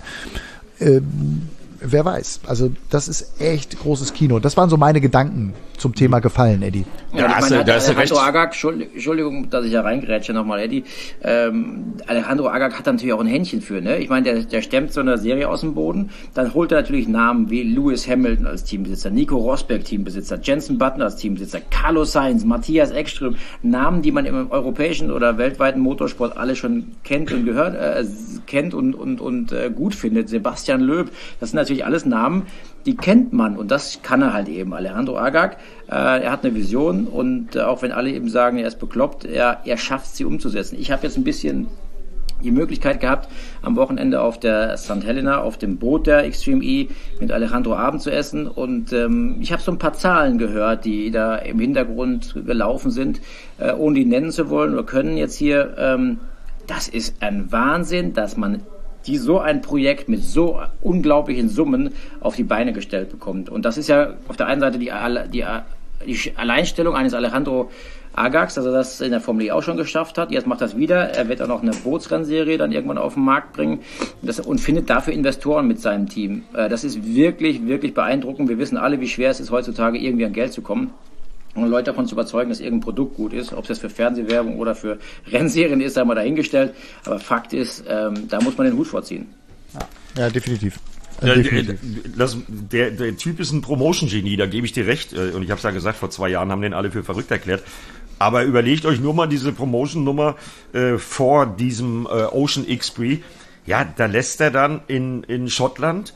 Ähm, Wer weiß. Also das ist echt großes Kino. Das waren so meine Gedanken zum Thema Gefallen, Eddie. Ja, ja, ich meine, Alejandro Agag, Entschuldigung, dass ich ja reingrätsche nochmal, Eddie. Ähm, Alejandro Agag hat natürlich auch ein Händchen für, ne? Ich meine, der, der stemmt so eine Serie aus dem Boden. Dann holt er natürlich Namen wie Lewis Hamilton als Teambesitzer, Nico Rosberg Teambesitzer, Jenson Button als Teambesitzer, Carlos Sainz, Matthias Ekström. Namen, die man im europäischen oder weltweiten Motorsport alle schon kennt und gehört, äh, kennt und, und, und äh, gut findet. Sebastian Loeb. Das sind natürlich alles Namen, die kennt man und das kann er halt eben. Alejandro Agag, äh, er hat eine Vision und äh, auch wenn alle eben sagen, er ist bekloppt, er, er schafft sie umzusetzen. Ich habe jetzt ein bisschen die Möglichkeit gehabt, am Wochenende auf der Sankt Helena, auf dem Boot der Extreme E mit Alejandro Abend zu essen und ähm, ich habe so ein paar Zahlen gehört, die da im Hintergrund gelaufen sind, äh, ohne die nennen zu wollen oder können jetzt hier. Ähm, das ist ein Wahnsinn, dass man die so ein Projekt mit so unglaublichen Summen auf die Beine gestellt bekommt. Und das ist ja auf der einen Seite die, die, die Alleinstellung eines Alejandro Agags, dass er das in der Formel E auch schon geschafft hat. Jetzt macht er das wieder. Er wird auch noch eine Bootsrennserie dann irgendwann auf den Markt bringen das, und findet dafür Investoren mit seinem Team. Das ist wirklich, wirklich beeindruckend. Wir wissen alle, wie schwer es ist, heutzutage irgendwie an Geld zu kommen. Und Leute davon zu überzeugen, dass irgendein Produkt gut ist, ob es jetzt für Fernsehwerbung oder für Rennserien ist, sei mal dahingestellt. Aber Fakt ist, ähm, da muss man den Hut vorziehen. Ja, ja definitiv. Ja, definitiv. Das, der, der Typ ist ein Promotion-Genie, da gebe ich dir recht. Und ich habe es ja gesagt, vor zwei Jahren haben den alle für verrückt erklärt. Aber überlegt euch nur mal diese Promotion-Nummer äh, vor diesem äh, Ocean X-Prix. Ja, da lässt er dann in, in Schottland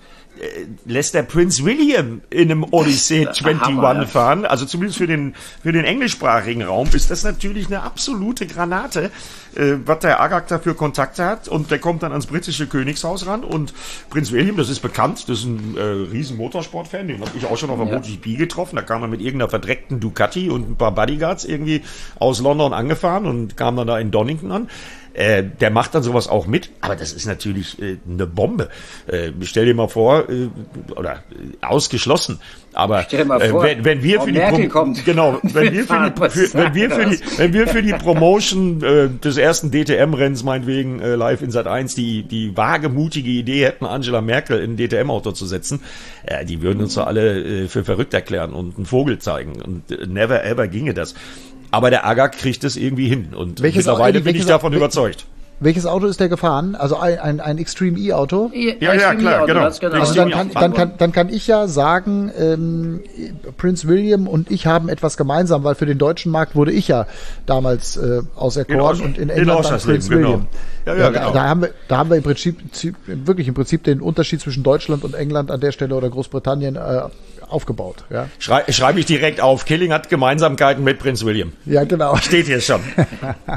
lässt der Prince William in einem Odyssey einundzwanzig ja. fahren, also zumindest für den für den englischsprachigen Raum ist das natürlich eine absolute Granate, äh, was der Agag da für Kontakte hat und der kommt dann ans britische Königshaus ran und Prince William, das ist bekannt, das ist ein äh, riesen Motorsportfan, den habe ich auch schon auf der ja. MotoGP getroffen, da kam er mit irgendeiner verdreckten Ducati und ein paar Bodyguards irgendwie aus London angefahren und kam dann da in Donington an. Äh, der macht dann sowas auch mit, aber das ist natürlich äh, eine Bombe. Äh, stell dir mal vor, äh, oder äh, ausgeschlossen. Aber stell dir mal vor, äh, wenn, wenn wir für die Pro- kommt. Genau, wenn wir für die, für, wenn wir für die, wenn wir für die Promotion äh, des ersten D T M-Rennens meinetwegen äh, live in Sat eins die die wagemutige Idee hätten, Angela Merkel in ein D T M-Auto zu setzen, äh, die würden uns doch alle äh, für verrückt erklären und einen Vogel zeigen und äh, never ever ginge das. Aber der Agag kriegt es irgendwie hin und welches mittlerweile Auto, bin ich davon überzeugt. Welches Auto ist der gefahren? Also ein, ein, ein Extreme E-Auto? Ja, ja, ja klar, genau. genau. Also dann, kann, dann, kann, dann kann ich ja sagen, ähm, Prince William und ich haben etwas gemeinsam, weil für den deutschen Markt wurde ich ja damals äh, auserkoren in und in England dann Prince William. Genau. Ja, ja, ja, genau. Da haben wir, da haben wir im Prinzip wirklich im Prinzip den Unterschied zwischen Deutschland und England an der Stelle oder Großbritannien äh, aufgebaut. Ja. Schrei, schreibe ich direkt auf. Killing hat Gemeinsamkeiten mit Prince William. Ja, genau. Steht hier schon.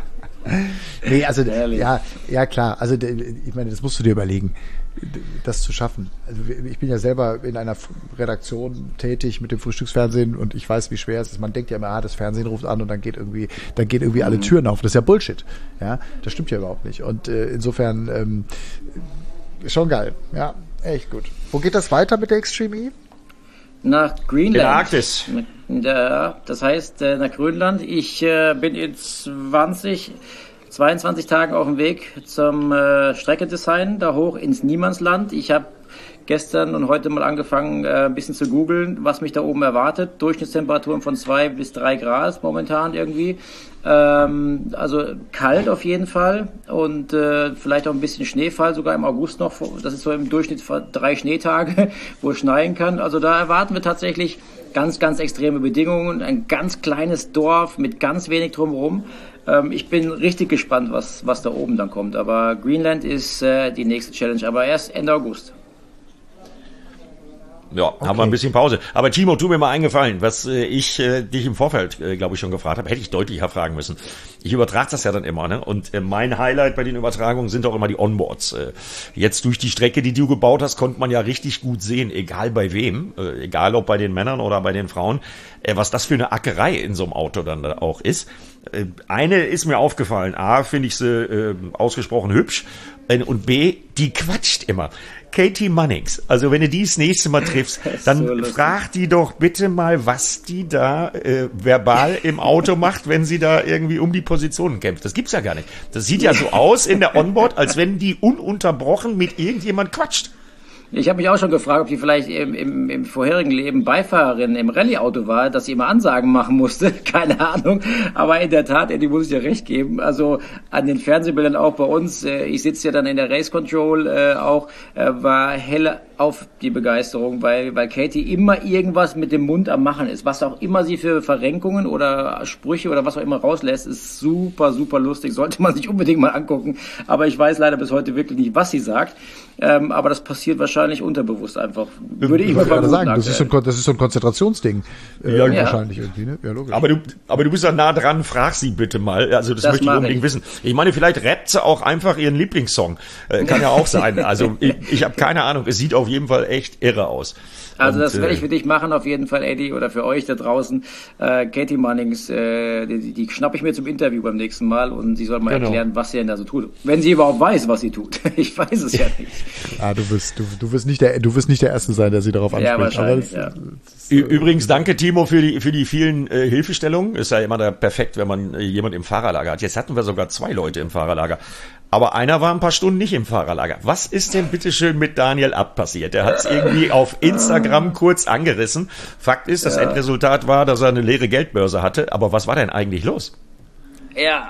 Nee, also ja, ja klar, also ich meine, das musst du dir überlegen, das zu schaffen. Also ich bin ja selber in einer Redaktion tätig mit dem Frühstücksfernsehen und ich weiß, wie schwer es ist. Man denkt ja immer, ah, das Fernsehen ruft an und dann geht irgendwie, dann geht irgendwie alle Türen auf. Das ist ja Bullshit. Ja, das stimmt ja überhaupt nicht. Und äh, insofern ähm, schon geil. Ja, echt gut. Wo geht das weiter mit der Extreme E? Nach Greenland. In der Arktis. Ja, das heißt nach Grönland. Ich äh, bin in zwanzig, zweiundzwanzig Tagen auf dem Weg zum äh, Streckendesign, da hoch ins Niemandsland. Ich habe gestern und heute mal angefangen, äh, ein bisschen zu googeln, was mich da oben erwartet. Durchschnittstemperaturen von zwei bis drei Grad momentan irgendwie. Ähm, also kalt auf jeden Fall und äh, vielleicht auch ein bisschen Schneefall, sogar im August noch. Das ist so im Durchschnitt drei Schneetage, wo es schneien kann. Also da erwarten wir tatsächlich ganz, ganz extreme Bedingungen. Ein ganz kleines Dorf mit ganz wenig drumherum. Ähm, ich bin richtig gespannt, was, was da oben dann kommt. Aber Greenland ist äh, die nächste Challenge, aber erst Ende August. Ja, okay. Haben wir ein bisschen Pause. Aber Timo, tu mir mal eingefallen, was äh, ich äh, dich im Vorfeld, äh, glaube ich, schon gefragt habe, hätte ich deutlicher fragen müssen. Ich übertrage das ja dann immer, ne? Und äh, mein Highlight bei den Übertragungen sind auch immer die Onboards. Äh, jetzt durch die Strecke, die du gebaut hast, konnte man ja richtig gut sehen, egal bei wem, äh, egal ob bei den Männern oder bei den Frauen, äh, was das für eine Ackerei in so einem Auto dann da auch ist. Äh, eine ist mir aufgefallen. A, finde ich sie äh, ausgesprochen hübsch. Äh, und B, die quatscht immer. Katie Mannings, also wenn du die das nächste Mal triffst, dann so frag die doch bitte mal, was die da äh, verbal im Auto macht, wenn sie da irgendwie um die Positionen kämpft. Das gibt's ja gar nicht. Das sieht ja so aus in der Onboard, als wenn die ununterbrochen mit irgendjemand quatscht. Ich habe mich auch schon gefragt, ob die vielleicht im, im, im vorherigen Leben Beifahrerin im Rallye-Auto war, dass sie immer Ansagen machen musste. Keine Ahnung. Aber in der Tat, die muss ich ja recht geben. Also an den Fernsehbildern auch bei uns, äh, ich sitze ja dann in der Race Control äh, auch, äh, war helle auf die Begeisterung, weil, weil Katie immer irgendwas mit dem Mund am Machen ist. Was auch immer sie für Verrenkungen oder Sprüche oder was auch immer rauslässt, ist super, super lustig. Sollte man sich unbedingt mal angucken. Aber ich weiß leider bis heute wirklich nicht, was sie sagt. Ähm, aber das passiert wahrscheinlich unterbewusst einfach. Würde ich, ich mal gerade sagen, das ist, so ein, das ist so ein Konzentrationsding. Äh, ja, wahrscheinlich ja. irgendwie, ne? Ja, logisch. Aber du, aber du bist ja nah dran, frag sie bitte mal. Also das, das möchte ich unbedingt ich. wissen. Ich meine, vielleicht rappt sie auch einfach ihren Lieblingssong. Äh, kann ja auch sein. Also ich, ich habe keine Ahnung. Es sieht auf jeden Fall echt irre aus. Also Und, das werde ich für dich machen, auf jeden Fall, Eddie, oder für euch da draußen. Äh, Katie Mannings, äh, die, die schnappe ich mir zum Interview beim nächsten Mal und sie soll mal genau. erklären, was sie denn da so tut. Wenn sie überhaupt weiß, was sie tut. Ich weiß es ja nicht. Ah, du wirst, du, du wirst nicht der, du wirst nicht der Erste sein, der sie darauf anspricht. Ja, wahrscheinlich, Aber das, ja. das, äh, Übrigens, danke Timo für die, für die vielen äh, Hilfestellungen. Ist ja immer da perfekt, wenn man äh, jemand im Fahrerlager hat. Jetzt hatten wir sogar zwei Leute im Fahrerlager. Aber einer war ein paar Stunden nicht im Fahrerlager. Was ist denn bitteschön mit Daniel Abt passiert? Der hat es irgendwie auf Instagram kurz angerissen. Fakt ist, das ja. Endresultat war, dass er eine leere Geldbörse hatte. Aber was war denn eigentlich los? Ja,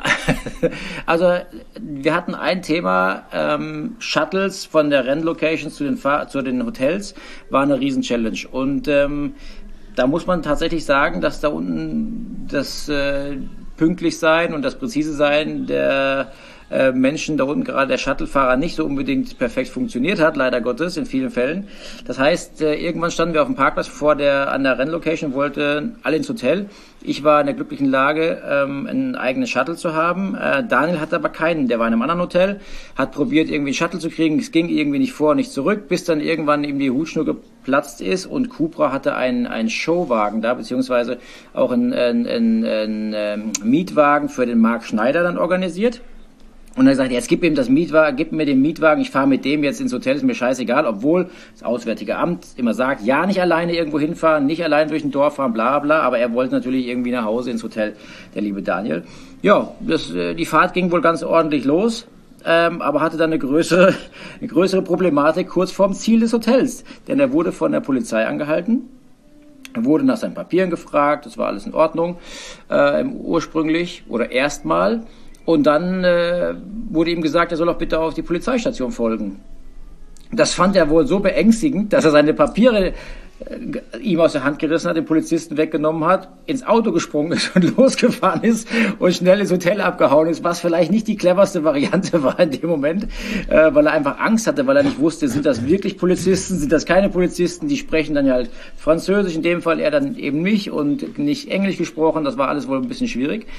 also wir hatten ein Thema, ähm, Shuttles von der Rennlocation zu den, Fahr- zu den Hotels war eine Riesen-Challenge. Und ähm, da muss man tatsächlich sagen, dass da unten das äh, pünktlich sein und das präzise sein der äh, Menschen da unten, gerade der Shuttlefahrer, nicht so unbedingt perfekt funktioniert hat, leider Gottes, in vielen Fällen. Das heißt, äh, irgendwann standen wir auf dem Parkplatz vor der, an der Rennlocation, wollten alle ins Hotel. Ich war in der glücklichen Lage, ähm, einen eigenen Shuttle zu haben. Äh, Daniel hatte aber keinen. Der war in einem anderen Hotel, hat probiert, irgendwie einen Shuttle zu kriegen. Es ging irgendwie nicht vor, nicht zurück, bis dann irgendwann ihm die Hutschnur geplatzt ist und Cupra hatte einen, einen Showwagen da, beziehungsweise auch einen, einen, einen, einen, einen Mietwagen für den Marc Schneider dann organisiert. Und er sagt, jetzt gib ihm das Mietwagen, gib mir den Mietwagen, ich fahre mit dem jetzt ins Hotel, ist mir scheißegal, obwohl das Auswärtige Amt immer sagt, ja, nicht alleine irgendwo hinfahren, nicht allein durch ein Dorf fahren, bla bla, aber er wollte natürlich irgendwie nach Hause ins Hotel, der liebe Daniel. Ja, das, die Fahrt ging wohl ganz ordentlich los, ähm, aber hatte dann eine größere, eine größere Problematik kurz vorm Ziel des Hotels, denn er wurde von der Polizei angehalten. Er wurde nach seinen Papieren gefragt, das war alles in Ordnung, äh, ursprünglich oder erstmal. Und dann äh, wurde ihm gesagt, er soll auch bitte auf die Polizeistation folgen. Das fand er wohl so beängstigend, dass er seine Papiere äh, ihm aus der Hand gerissen hat, den Polizisten weggenommen hat, ins Auto gesprungen ist und losgefahren ist und schnell ins Hotel abgehauen ist, was vielleicht nicht die cleverste Variante war in dem Moment, äh, weil er einfach Angst hatte, weil er nicht wusste, sind das wirklich Polizisten, sind das keine Polizisten, die sprechen dann ja halt Französisch, in dem Fall er dann eben nicht und nicht Englisch gesprochen, das war alles wohl ein bisschen schwierig.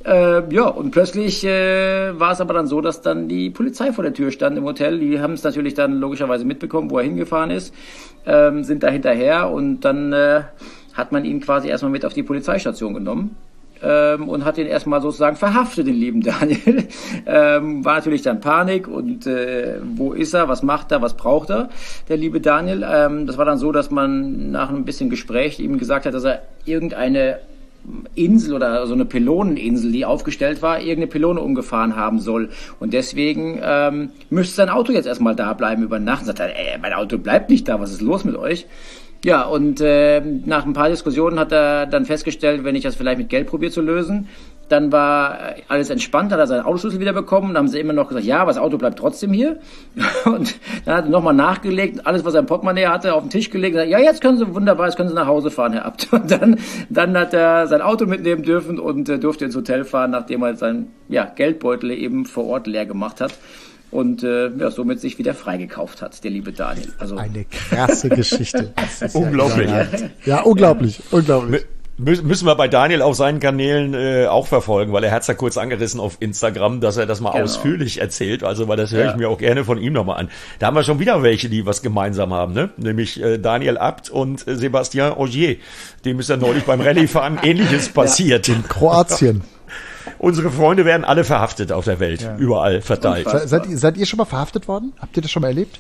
Äh, ja, und plötzlich äh, war es aber dann so, dass dann die Polizei vor der Tür stand im Hotel. Die haben es natürlich dann logischerweise mitbekommen, wo er hingefahren ist, ähm, sind da hinterher und dann äh, hat man ihn quasi erstmal mit auf die Polizeistation genommen. Ähm, und hat ihn erstmal sozusagen verhaftet, den lieben Daniel. ähm, war natürlich dann Panik und äh, wo ist er, was macht er, was braucht er, der liebe Daniel. Ähm, das war dann so, dass man nach ein bisschen Gespräch ihm gesagt hat, dass er irgendeine Insel oder so eine Pyloneninsel, die aufgestellt war, irgendeine Pylone umgefahren haben soll. Und deswegen ähm, müsste sein Auto jetzt erstmal da bleiben über Nacht. Und sagt er, ey, mein Auto bleibt nicht da, was ist los mit euch? Ja, und äh, nach ein paar Diskussionen hat er dann festgestellt, wenn ich das vielleicht mit Geld probiere zu lösen, dann war alles entspannt, hat er seinen Autoschlüssel wieder bekommen. Dann haben sie immer noch gesagt, ja, aber das Auto bleibt trotzdem hier. Und dann hat er nochmal nachgelegt, alles, was er im Portemonnaie hatte, auf den Tisch gelegt. Und gesagt, ja, jetzt können Sie, wunderbar, jetzt können Sie nach Hause fahren, Herr Abt. Und dann, dann hat er sein Auto mitnehmen dürfen und äh, durfte ins Hotel fahren, nachdem er seinen ja, Geldbeutel eben vor Ort leer gemacht hat. Und äh, ja, somit sich wieder freigekauft hat, der liebe Daniel. Also eine krasse Geschichte. Unglaublich. Ja, ja, unglaublich, unglaublich. Müssen wir bei Daniel auf seinen Kanälen äh, auch verfolgen, weil er hat es ja kurz angerissen auf Instagram, dass er das mal genau. ausführlich erzählt, also weil das höre ja. ich mir auch gerne von ihm nochmal an. Da haben wir schon wieder welche, die was gemeinsam haben, ne? Nämlich äh, Daniel Abt und äh, Sebastian Ogier. Dem ist ja neulich beim Rallyefahren Ähnliches passiert. In Kroatien. Unsere Freunde werden alle verhaftet auf der Welt, ja. überall verteilt. Se, seid, seid ihr schon mal verhaftet worden? Habt ihr das schon mal erlebt?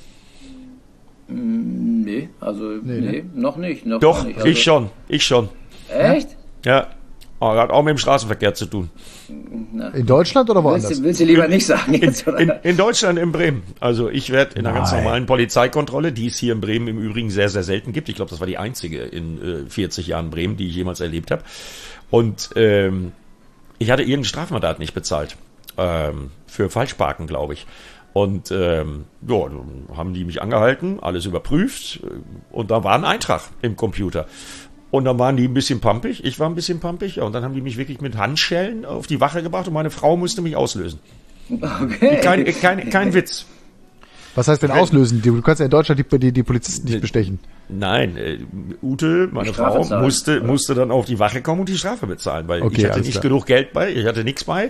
Nee, also nee, nee ne? noch nicht. Noch Doch, nicht. Also, ich schon, ich schon. Echt? Ja, oh, hat auch mit dem Straßenverkehr zu tun. Na. In Deutschland oder woanders? Willst du, willst du lieber nicht sagen jetzt, in, in, in Deutschland, in Bremen. Also ich werde in einer Nein. ganz normalen Polizeikontrolle, die es hier in Bremen im Übrigen sehr, sehr selten gibt. Ich glaube, das war die einzige in äh, vierzig Jahren Bremen, die ich jemals erlebt habe. Und ähm, ich hatte irgendein Strafmandat nicht bezahlt. Ähm, für Falschparken, glaube ich. Und ähm, ja, dann haben die mich angehalten, alles überprüft und da war ein Eintrag im Computer. Und dann waren die ein bisschen pampig, ich war ein bisschen pampig, ja, und dann haben die mich wirklich mit Handschellen auf die Wache gebracht und meine Frau musste mich auslösen. Okay. Kein, kein, kein Witz. Was heißt denn auslösen? Du kannst ja in Deutschland die, die, die Polizisten nicht bestechen. Nein, äh, Ute, meine Frau, zahlen. musste musste dann auf die Wache kommen und die Strafe bezahlen, weil okay, ich hatte nicht klar. genug Geld bei, ich hatte nichts bei.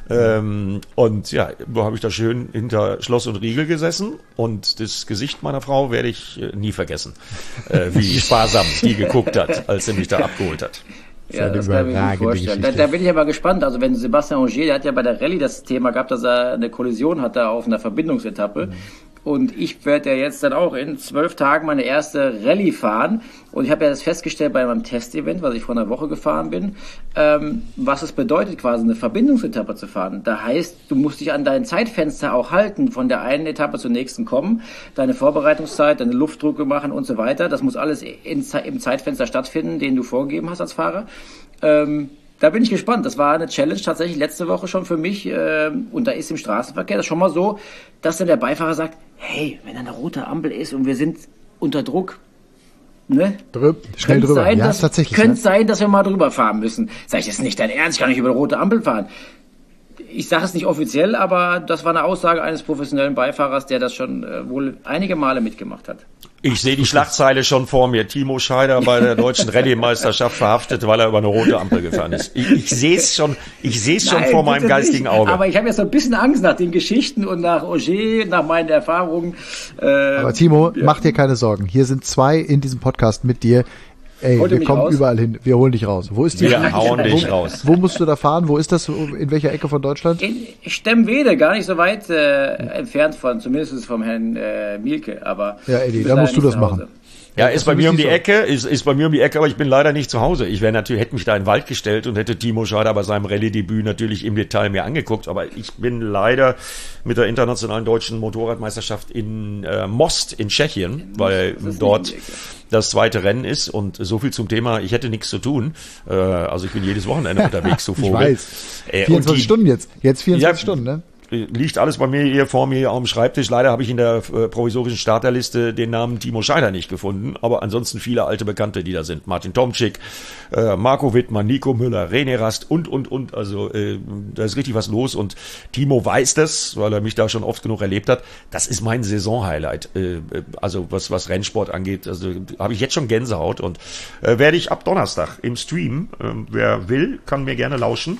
Ähm, und ja, da habe ich da schön hinter Schloss und Riegel gesessen und das Gesicht meiner Frau werde ich äh, nie vergessen, äh, wie sparsam die geguckt hat, als sie mich da abgeholt hat. Ja, das kann ich mir vorstellen. Da, da bin ich aber gespannt. Also wenn Sebastian Ogier, der hat ja bei der Rallye das Thema gehabt, dass er eine Kollision hatte auf einer Verbindungsetappe. Mhm. Und ich werde ja jetzt dann auch in zwölf Tagen meine erste Rallye fahren. Und ich habe ja das festgestellt bei meinem Testevent, was ich vor einer Woche gefahren bin, ähm, was es bedeutet, quasi eine Verbindungsetappe zu fahren. Da heißt, du musst dich an dein Zeitfenster auch halten, von der einen Etappe zur nächsten kommen, deine Vorbereitungszeit, deine Luftdrücke machen und so weiter. Das muss alles in, im Zeitfenster stattfinden, den du vorgegeben hast als Fahrer. Ähm, Da bin ich gespannt. Das war eine Challenge tatsächlich letzte Woche schon für mich. Äh, und da ist im Straßenverkehr das schon mal so, dass dann der Beifahrer sagt, hey, wenn da eine rote Ampel ist und wir sind unter Druck, ne? Drüb, schnell drüber. Sein, ja, dass, tatsächlich. Könnte ja. sein, dass wir mal drüber fahren müssen. Sag ich, das ist nicht dein Ernst, ich kann nicht über eine rote Ampel fahren. Ich sage es nicht offiziell, aber das war eine Aussage eines professionellen Beifahrers, der das schon äh, wohl einige Male mitgemacht hat. Ich sehe die Schlagzeile schon vor mir. Timo Scheider bei der deutschen Rallye-Meisterschaft verhaftet, weil er über eine rote Ampel gefahren ist. Ich, ich sehe es schon, ich sehe es schon Nein, vor meinem geistigen nicht. Auge. Aber ich habe jetzt so ein bisschen Angst nach den Geschichten und nach Ogier, nach meinen Erfahrungen. Äh, aber Timo, ja. mach dir keine Sorgen. Hier sind zwei in diesem Podcast mit dir. Ey, Holt wir kommen raus? Überall hin. Wir holen dich raus. Wo ist die? Wir hauen dich wo, raus. Wo musst du da fahren? Wo ist das? In welcher Ecke von Deutschland? In Stemwede, gar nicht so weit äh, entfernt von, zumindest vom Herrn äh, Mielke. Aber ja, Eddie, da musst du das machen. Ja, ist bei mir um die Ecke, ist, ist bei mir um die Ecke, aber ich bin leider nicht zu Hause. Ich wäre natürlich, hätte mich da in den Wald gestellt und hätte Timo Scheider bei seinem Rallye-Debüt natürlich im Detail mir angeguckt, aber ich bin leider mit der internationalen deutschen Motorradmeisterschaft in äh, Most in Tschechien, in weil dort das zweite Rennen ist und so viel zum Thema, ich hätte nichts zu tun. Äh, also ich bin jedes Wochenende unterwegs, so Vogel. Ich weiß. Äh, vierundzwanzig die, Stunden jetzt. Jetzt vierundzwanzig ja, Stunden, ne? Liegt alles bei mir hier vor mir am Schreibtisch. Leider habe ich in der äh, provisorischen Starterliste den Namen Timo Scheider nicht gefunden, aber ansonsten viele alte Bekannte, die da sind. Martin Tomczyk, äh, Marco Wittmann, Nico Müller, René Rast und, und, und. Also äh, da ist richtig was los und Timo weiß das, weil er mich da schon oft genug erlebt hat. Das ist mein Saisonhighlight. Äh, also was, was Rennsport angeht, also habe ich jetzt schon Gänsehaut und äh, werde ich ab Donnerstag im Stream, äh, wer will, kann mir gerne lauschen.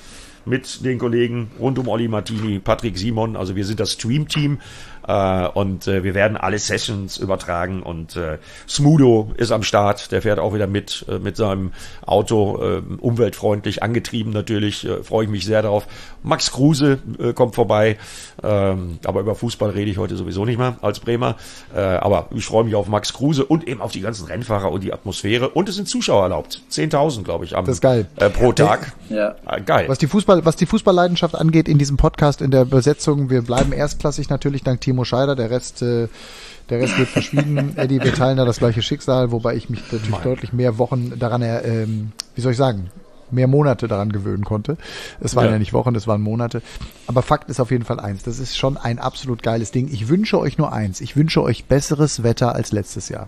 mit den Kollegen rund um Olli Martini, Patrick Simon. Also wir sind das Stream-Team. Uh, und uh, wir werden alle Sessions übertragen und uh, Smudo ist am Start, der fährt auch wieder mit uh, mit seinem Auto, uh, umweltfreundlich angetrieben natürlich, uh, freue ich mich sehr drauf. Max Kruse uh, kommt vorbei, uh, aber über Fußball rede ich heute sowieso nicht mehr als Bremer, uh, aber ich freue mich auf Max Kruse und eben auf die ganzen Rennfahrer und die Atmosphäre und es sind Zuschauer erlaubt, zehntausend glaube ich am, das ist geil. Uh, pro Tag. Ja. Uh, geil. Was die Fußball, was die Fußballleidenschaft angeht in diesem Podcast, in der Besetzung, wir bleiben erstklassig natürlich dank Timo Scheider, der Rest, äh, der Rest wird verschwiegen. Eddie, wir teilen da das gleiche Schicksal, wobei ich mich natürlich Mann. deutlich mehr Wochen daran, ähm, wie soll ich sagen, mehr Monate daran gewöhnen konnte. Es waren ja. ja nicht Wochen, es waren Monate. Aber Fakt ist auf jeden Fall eins, das ist schon ein absolut geiles Ding. Ich wünsche euch nur eins, ich wünsche euch besseres Wetter als letztes Jahr.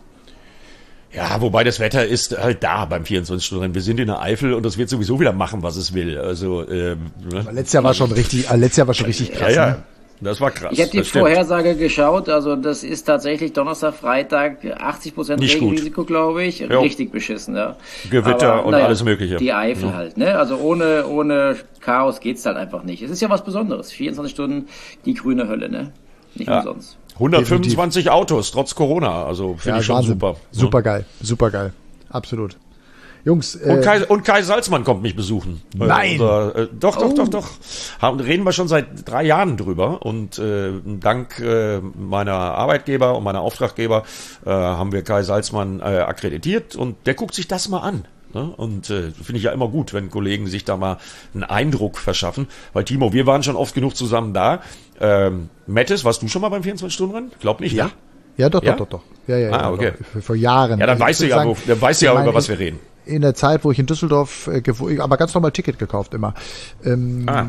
Ja, wobei das Wetter ist halt da beim vierundzwanzig-Stunden-Rennen. Wir sind in der Eifel und das wird sowieso wieder machen, was es will. Also, ähm, aber letztes Jahr war schon richtig, letztes Jahr war schon richtig krass. Ja, ja. Ne? Das war krass. Ich habe die Vorhersage geschaut, also das ist tatsächlich Donnerstag, Freitag, achtzig Prozent Regenrisiko, glaube ich. Jo. Richtig beschissen, ja. Gewitter aber, und naja, alles Mögliche. Die Eifel ja. halt, ne? Also ohne, ohne Chaos geht's halt einfach nicht. Es ist ja was Besonderes. vierundzwanzig Stunden, die grüne Hölle, ne? Nicht ja. umsonst. hundertfünfundzwanzig Definitiv. Autos, trotz Corona. Also finde ja, ich schon Wahnsinn. super. Super geil, super geil. Absolut. Jungs, äh, und, Kai, und Kai Salzmann kommt mich besuchen. Nein! Äh, unser, äh, doch, doch, oh. doch, doch. Haben, reden wir schon seit drei Jahren drüber. Und äh, dank äh, meiner Arbeitgeber und meiner Auftraggeber äh, haben wir Kai Salzmann äh, akkreditiert. Und der guckt sich das mal an. Ne? Und äh, finde ich ja immer gut, wenn Kollegen sich da mal einen Eindruck verschaffen. Weil Timo, wir waren schon oft genug zusammen da. Ähm, Mattes, warst du schon mal beim vierundzwanzig-Stunden-Rennen? Glaub nicht, ja. Ne? Ja, doch, ja? doch, doch, doch. Ja, ja, ah, ja, okay. Doch. Vor Jahren. Ja, dann also weißt du ja, sagen, wo, dann weißt du ja, meine, über was wir reden. In der Zeit, wo ich in Düsseldorf, äh, aber ganz normal Ticket gekauft immer. Ähm, ah.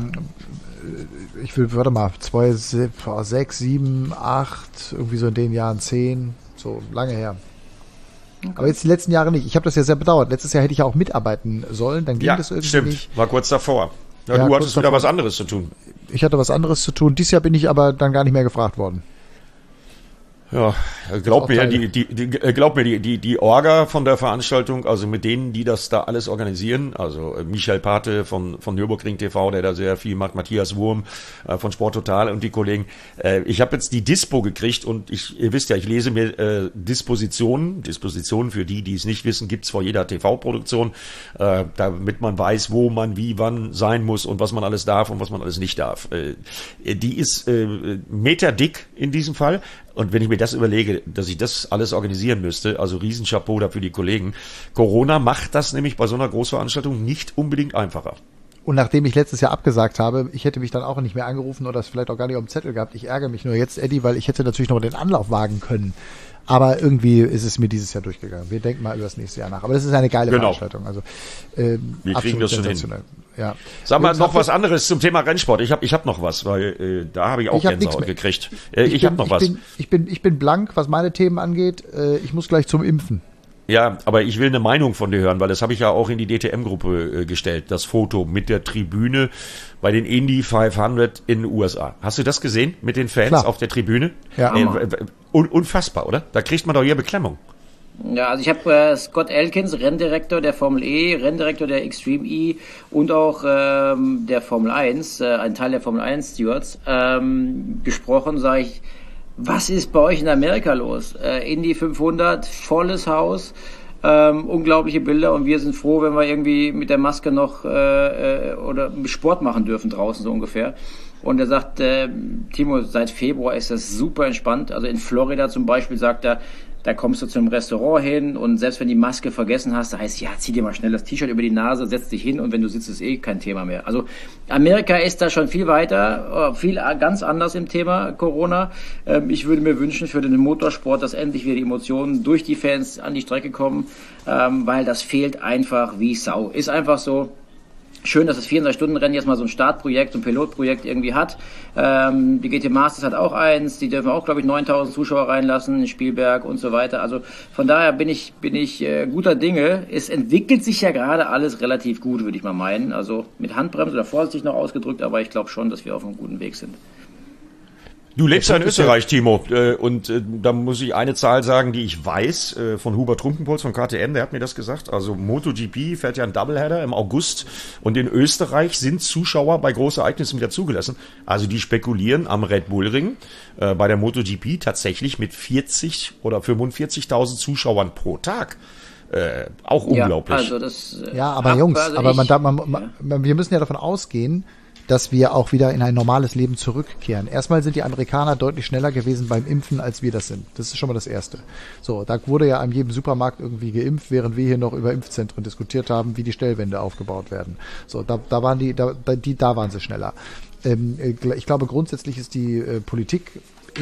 Ich will, warte mal, zwei, sechs, sieben, acht, irgendwie so in den Jahren zehn, so lange her. Okay. Aber jetzt die letzten Jahre nicht. Ich habe das ja sehr bedauert. Letztes Jahr hätte ich ja auch mitarbeiten sollen, dann ging ja, das irgendwie stimmt. nicht. War kurz davor. Ja, ja, du hattest wieder davor. was anderes zu tun. Ich hatte was anderes zu tun. Dieses Jahr bin ich aber dann gar nicht mehr gefragt worden. Ja, glaub mir, die, die, die, glaub mir, die, die, die Orga von der Veranstaltung, also mit denen, die das da alles organisieren, also Michael Pate von, von Nürburgring T V, der da sehr viel macht, Matthias Wurm äh, von Sport Total und die Kollegen. Äh, ich habe jetzt die Dispo gekriegt und ich, ihr wisst ja, ich lese mir äh, Dispositionen, Dispositionen für die, die es nicht wissen, gibt's vor jeder T V-Produktion, äh, damit man weiß, wo man wie wann sein muss und was man alles darf und was man alles nicht darf. Äh, die ist äh, meterdick in diesem Fall. Und wenn ich mir das überlege, dass ich das alles organisieren müsste, also Riesenchapeau da für die Kollegen. Corona macht das nämlich bei so einer Großveranstaltung nicht unbedingt einfacher. Und nachdem ich letztes Jahr abgesagt habe, ich hätte mich dann auch nicht mehr angerufen oder es vielleicht auch gar nicht auf dem Zettel gehabt. Ich ärgere mich nur jetzt, Eddie, weil ich hätte natürlich noch den Anlauf wagen können. Aber irgendwie ist es mir dieses Jahr durchgegangen. Wir denken mal über das nächste Jahr nach. Aber das ist eine geile genau. Veranstaltung. Also äh, wir kriegen das schon hin. Ja. Sag mal noch was anderes zum Thema Rennsport. Ich habe ich hab noch was, weil äh, da habe ich auch ich hab Gänsehaut gekriegt. Äh, ich ich habe noch ich was. Bin, ich, bin, ich bin blank, was meine Themen angeht. Äh, ich muss gleich zum Impfen. Ja, aber ich will eine Meinung von dir hören, weil das habe ich ja auch in die D T M-Gruppe äh, gestellt. Das Foto mit der Tribüne bei den Indy fünfhundert in den U S A. Hast du das gesehen mit den Fans Klar. auf der Tribüne? Ja. Äh, un- unfassbar, oder? Da kriegt man doch hier Beklemmung. Ja, also ich habe äh, Scott Elkins, Renndirektor der Formel E, Renndirektor der Extreme E und auch ähm, der Formel eins, äh, ein Teil der Formel eins Stewards, ähm, gesprochen, sage ich, was ist bei euch in Amerika los? Äh, Indy fünfhundert, volles Haus, ähm, unglaubliche Bilder und wir sind froh, wenn wir irgendwie mit der Maske noch äh, oder Sport machen dürfen draußen so ungefähr. Und er sagt, äh, Timo, seit Februar ist das super entspannt. Also in Florida zum Beispiel sagt er, da kommst du zu einem Restaurant hin und selbst wenn die Maske vergessen hast, da heißt ja, zieh dir mal schnell das T-Shirt über die Nase, setz dich hin und wenn du sitzt, ist eh kein Thema mehr. Also Amerika ist da schon viel weiter, viel ganz anders im Thema Corona. Ich würde mir wünschen für den Motorsport, dass endlich wieder die Emotionen durch die Fans an die Strecke kommen, weil das fehlt einfach wie Sau. Ist einfach so. Schön, dass das vierundzwanzig-Stunden-Rennen jetzt mal so ein Startprojekt, so ein Pilotprojekt irgendwie hat. Ähm, die G T Masters hat auch eins, die dürfen auch, glaube ich, neuntausend Zuschauer reinlassen, Spielberg und so weiter. Also von daher bin ich bin ich äh, guter Dinge. Es entwickelt sich ja gerade alles relativ gut, würde ich mal meinen. Also mit Handbremse oder vorsichtig noch ausgedrückt, aber ich glaube schon, dass wir auf einem guten Weg sind. Du lebst ja in Österreich, Timo, äh, und äh, da muss ich eine Zahl sagen, die ich weiß, äh, von Hubert Trunkenpolz von K T M, der hat mir das gesagt. Also MotoGP fährt ja ein Doubleheader im August und in Österreich sind Zuschauer bei Großereignissen wieder zugelassen. Also die spekulieren am Red Bull Ring äh, bei der MotoGP tatsächlich mit vierzig oder fünfundvierzigtausend Zuschauern pro Tag. Äh, auch unglaublich. Ja, also das, äh, ja aber Jungs, also aber man, darf, man, man, man, wir müssen ja davon ausgehen, dass wir auch wieder in ein normales Leben zurückkehren. Erstmal sind die Amerikaner deutlich schneller gewesen beim Impfen, als wir das sind. Das ist schon mal das Erste. So, da wurde ja an jedem Supermarkt irgendwie geimpft, während wir hier noch über Impfzentren diskutiert haben, wie die Stellwände aufgebaut werden. So, da, da waren die, da, die, da waren sie schneller. Ähm, ich glaube, grundsätzlich ist die äh, Politik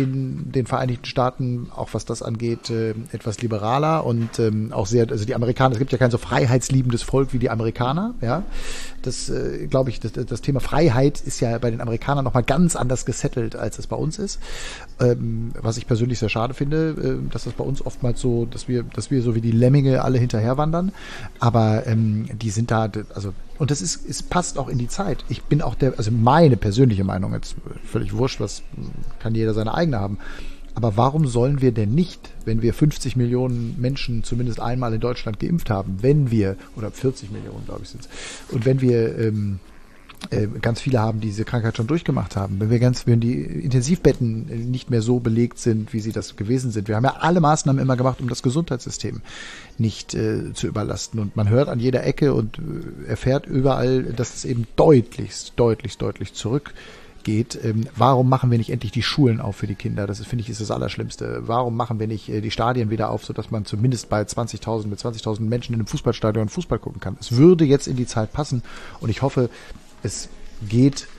in den Vereinigten Staaten, auch was das angeht, äh, etwas liberaler und ähm, auch sehr, also die Amerikaner, es gibt ja kein so freiheitsliebendes Volk wie die Amerikaner, ja. Das, äh, glaube ich, das, das Thema Freiheit ist ja bei den Amerikanern nochmal ganz anders gesettelt, als es bei uns ist. Ähm, was ich persönlich sehr schade finde, äh, dass das bei uns oftmals so, dass wir, dass wir so wie die Lemminge alle hinterher wandern. Aber ähm, die sind da, also und das ist, es passt auch in die Zeit. Ich bin auch der, also meine persönliche Meinung, jetzt völlig wurscht, was kann jeder seine eigene haben. Aber warum sollen wir denn nicht, wenn wir fünfzig Millionen Menschen zumindest einmal in Deutschland geimpft haben, wenn wir, oder vierzig Millionen, glaube ich, sind es, und wenn wir ähm, äh, ganz viele haben, die diese Krankheit schon durchgemacht haben, wenn wir ganz, wenn die Intensivbetten nicht mehr so belegt sind, wie sie das gewesen sind. Wir haben ja alle Maßnahmen immer gemacht, um das Gesundheitssystem nicht äh, zu überlasten. Und man hört an jeder Ecke und äh, erfährt überall, dass es eben deutlichst, deutlichst, deutlich zurück geht. Ähm, warum machen wir nicht endlich die Schulen auf für die Kinder? Das ist, finde ich, ist das Allerschlimmste. Warum machen wir nicht äh, die Stadien wieder auf, sodass man zumindest bei zwanzigtausend, mit zwanzigtausend Menschen in einem Fußballstadion Fußball gucken kann? Es würde jetzt in die Zeit passen und ich hoffe, es geht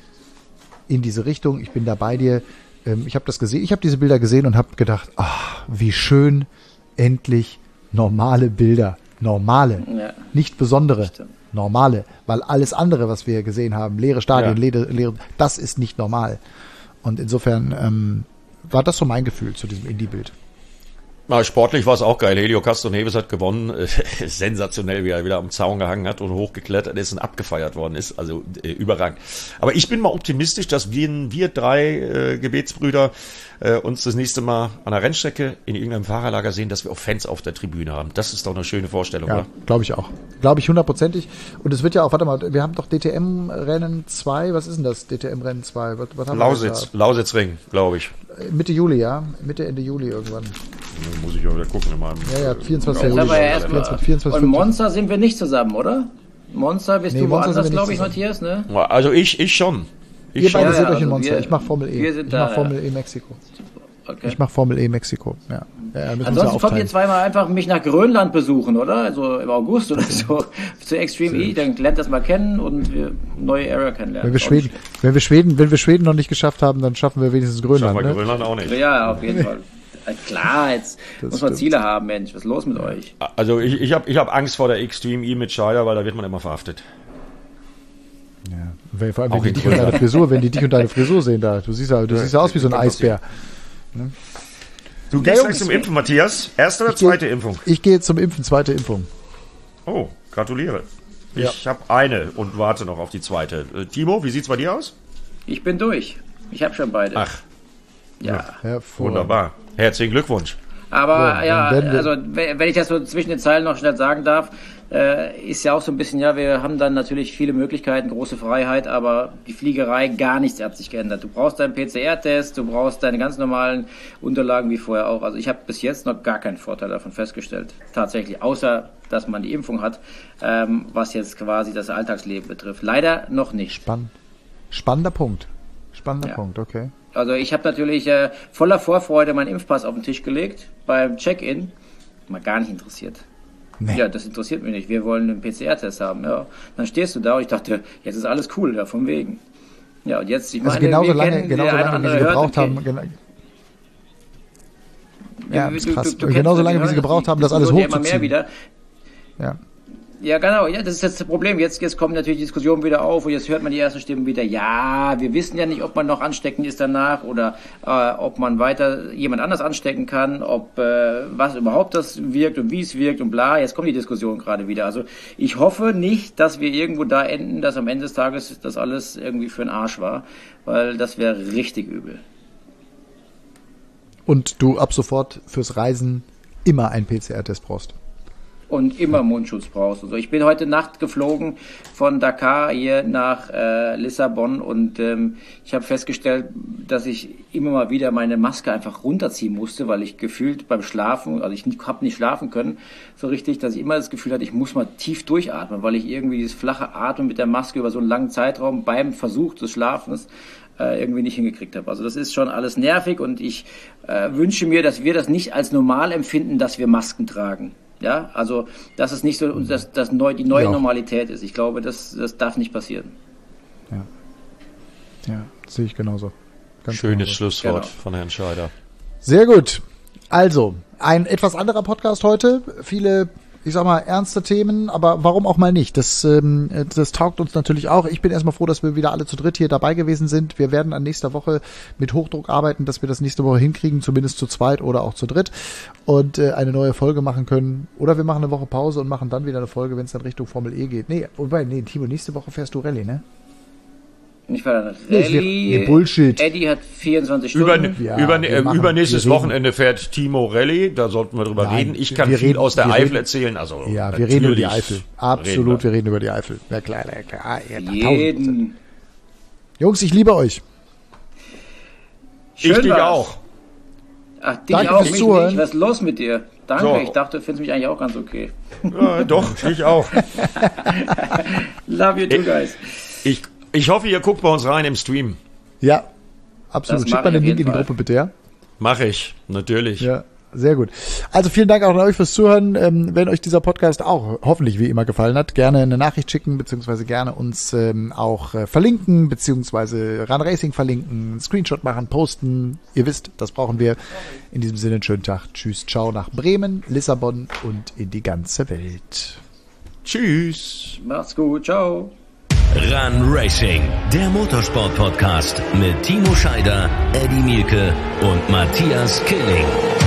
in diese Richtung. Ich bin da bei dir. Ähm, ich habe das gesehen, ich habe diese Bilder gesehen und habe gedacht, ach, wie schön, endlich normale Bilder. Normale, ja. Nicht besondere. Stimmt. Normale, weil alles andere, was wir gesehen haben, leere Stadien, ja. leere, leere, das ist nicht normal. Und insofern ähm, war das so mein Gefühl zu diesem Indie-Bild. Na, sportlich war es auch geil. Helio Castroneves hat gewonnen. Sensationell, wie er wieder am Zaun gehangen hat und hochgeklettert ist und abgefeiert worden ist. Also äh, überragend. Aber ich bin mal optimistisch, dass wir, wir drei äh, Gebetsbrüder äh, uns das nächste Mal an der Rennstrecke in irgendeinem Fahrerlager sehen, dass wir auch Fans auf der Tribüne haben. Das ist doch eine schöne Vorstellung, ja, oder? Glaube ich auch. Glaube ich hundertprozentig. Und es wird ja auch, warte mal, wir haben doch D T M-Rennen zwei. Was ist denn das, D T M-Rennen zwei? Was, was haben Lausitz, wir Lausitzring, glaube ich. Mitte Juli, ja. Mitte, Ende Juli irgendwann. Muss ich ja wieder gucken in meinem. Ja, ja, vierundzwanzigsten Juli. Ja vierundzwanzig, vierundzwanzig, und Monza sind wir nicht zusammen, oder? Monza bist nee, du woanders, glaube ich, Matthias, ne? Also ich, ich schon. Ich Ihr beide schon. seht ja, euch in also Monza. Wir, ich mache Formel E. Wir sind ich da, mache Formel ja. E Mexiko. Okay. Ich mache Formel E Mexiko, ja. ja Ansonsten kommt ihr zweimal einfach mich nach Grönland besuchen, oder? Also im August oder so. Zu Extreme E, dann lernt das mal kennen und wir neue Area kennenlernen. Wenn wir Schweden, wenn wir Schweden, wenn wir Schweden noch nicht geschafft haben, dann schaffen wir wenigstens Grönland. Schaffen wir ne? Grönland auch nicht. Ja, auf jeden Fall. Klar, jetzt das muss man stimmt. Ziele haben, Mensch. Was ist los mit euch? Also ich, ich habe ich hab Angst vor der Extreme E mit Scheider, weil da wird man immer verhaftet. Ja, vor allem, wenn die, dich und deine Frisur, wenn die dich und deine Frisur sehen da. Du siehst ja, du siehst ja aus wie so ein Eisbär. Ne? Du gehst gleich zum Impfen, Matthias. Erste oder zweite geh, Impfung? Ich gehe zum Impfen, zweite Impfung. Oh, gratuliere. Ja. Ich habe eine und warte noch auf die zweite. Äh, Timo, wie sieht's bei dir aus? Ich bin durch. Ich habe schon beide. Ach. Ja. ja Wunderbar. Herzlichen Glückwunsch. Aber ja, ja, also wenn ich das so zwischen den Zeilen noch schnell sagen darf, äh, ist ja auch so ein bisschen, ja, wir haben dann natürlich viele Möglichkeiten, große Freiheit, aber die Fliegerei, gar nichts hat sich geändert. Du brauchst deinen P C R-Test, du brauchst deine ganz normalen Unterlagen wie vorher auch. Also ich habe bis jetzt noch gar keinen Vorteil davon festgestellt, tatsächlich, außer dass man die Impfung hat, ähm, was jetzt quasi das Alltagsleben betrifft. Leider noch nicht. Spann- Spannender Punkt. Spannender ja. Punkt, okay. Also ich habe natürlich äh, voller Vorfreude meinen Impfpass auf den Tisch gelegt beim Check-in. Mal gar nicht interessiert. Nee. Ja, das interessiert mich nicht. Wir wollen einen P C R-Test haben. Ja, dann stehst du da und ich dachte, jetzt ist alles cool, ja, von wegen. Ja, und jetzt, ich meine, also genauso wir lange, kennen, genauso lange wie sie gebraucht okay. haben. Gena- ja, ist krass. Du, du, du genauso lange, wie sie gebraucht haben, das alles hochzuziehen. Immer mehr wieder. Ja. Ja, genau, ja, das ist jetzt das Problem. Jetzt, jetzt kommen natürlich die Diskussionen wieder auf und jetzt hört man die ersten Stimmen wieder, ja, wir wissen ja nicht, ob man noch ansteckend ist danach oder äh, ob man weiter jemand anders anstecken kann, ob äh, was überhaupt das wirkt und wie es wirkt und bla. Jetzt kommt die Diskussion gerade wieder. Also ich hoffe nicht, dass wir irgendwo da enden, dass am Ende des Tages das alles irgendwie für den Arsch war, weil das wäre richtig übel. Und du ab sofort fürs Reisen immer einen P C R-Test brauchst. Und immer Mundschutz brauchst. Also ich bin heute Nacht geflogen von Dakar hier nach äh, Lissabon und ähm, ich habe festgestellt, dass ich immer mal wieder meine Maske einfach runterziehen musste, weil ich gefühlt beim Schlafen, also ich habe nicht schlafen können, so richtig, dass ich immer das Gefühl hatte, ich muss mal tief durchatmen, weil ich irgendwie dieses flache Atmen mit der Maske über so einen langen Zeitraum beim Versuch des Schlafens äh, irgendwie nicht hingekriegt habe. Also das ist schon alles nervig und ich äh, wünsche mir, dass wir das nicht als normal empfinden, dass wir Masken tragen. Ja, also dass es nicht so dass das neu, die neue ja. Normalität ist. Ich glaube, das, das darf nicht passieren. Ja, ja, sehe ich genauso. Ganz Schönes genauso. Schlusswort Genau. von Herrn Scheider. Sehr gut. Also, ein etwas anderer Podcast heute. Viele, ich sag mal, ernste Themen, aber warum auch mal nicht? Das, ähm, das taugt uns natürlich auch. Ich bin erstmal froh, dass wir wieder alle zu dritt hier dabei gewesen sind. Wir werden an nächster Woche mit Hochdruck arbeiten, dass wir das nächste Woche hinkriegen, zumindest zu zweit oder auch zu dritt und äh, eine neue Folge machen können. Oder wir machen eine Woche Pause und machen dann wieder eine Folge, wenn es dann Richtung Formel E geht. Nee, wobei, nee, Timo, nächste Woche fährst du Rallye, ne? Nicht weil Nee, Rallye, nee, Bullshit. Eddie hat vierundzwanzig Über, Stunden. Ja, über, wir äh, machen- übernächstes wir reden- Wochenende fährt Timo Rallye, da sollten wir drüber Nein, reden. Ich kann wir viel reden- aus der wir Eifel reden- erzählen. Also Ja, wir reden über die natürlich Eifel. Absolut, reden wir reden über die Eifel. Ja, klar, ja, klar. Ja, tausend Prozent. Jeden. Jungs, ich liebe euch. Ich Schön dich war's. auch. Ach, dich Danke auch, fürs mich Zuhören. nicht. Was ist los mit dir? Danke, So. ich dachte, du findest mich eigentlich auch ganz okay. Ja, doch, ich auch. Love you too, guys. Ich, ich hoffe, ihr guckt bei uns rein im Stream. Ja, absolut. Das Schickt mach mal ich den auf Link in jeden die Fall. Gruppe, bitte, ja? Mache ich, natürlich. Ja, sehr gut. Also vielen Dank auch an euch fürs Zuhören. Ähm, wenn euch dieser Podcast auch hoffentlich wie immer gefallen hat, gerne eine Nachricht schicken, beziehungsweise gerne uns ähm, auch äh, verlinken, beziehungsweise Run Racing verlinken, einen Screenshot machen, posten. Ihr wisst, das brauchen wir. In diesem Sinne, einen schönen Tag. Tschüss, ciao nach Bremen, Lissabon und in die ganze Welt. Tschüss. Macht's gut, ciao. Run Racing, der Motorsport-Podcast mit Timo Scheider, Eddie Mielke und Matthias Killing.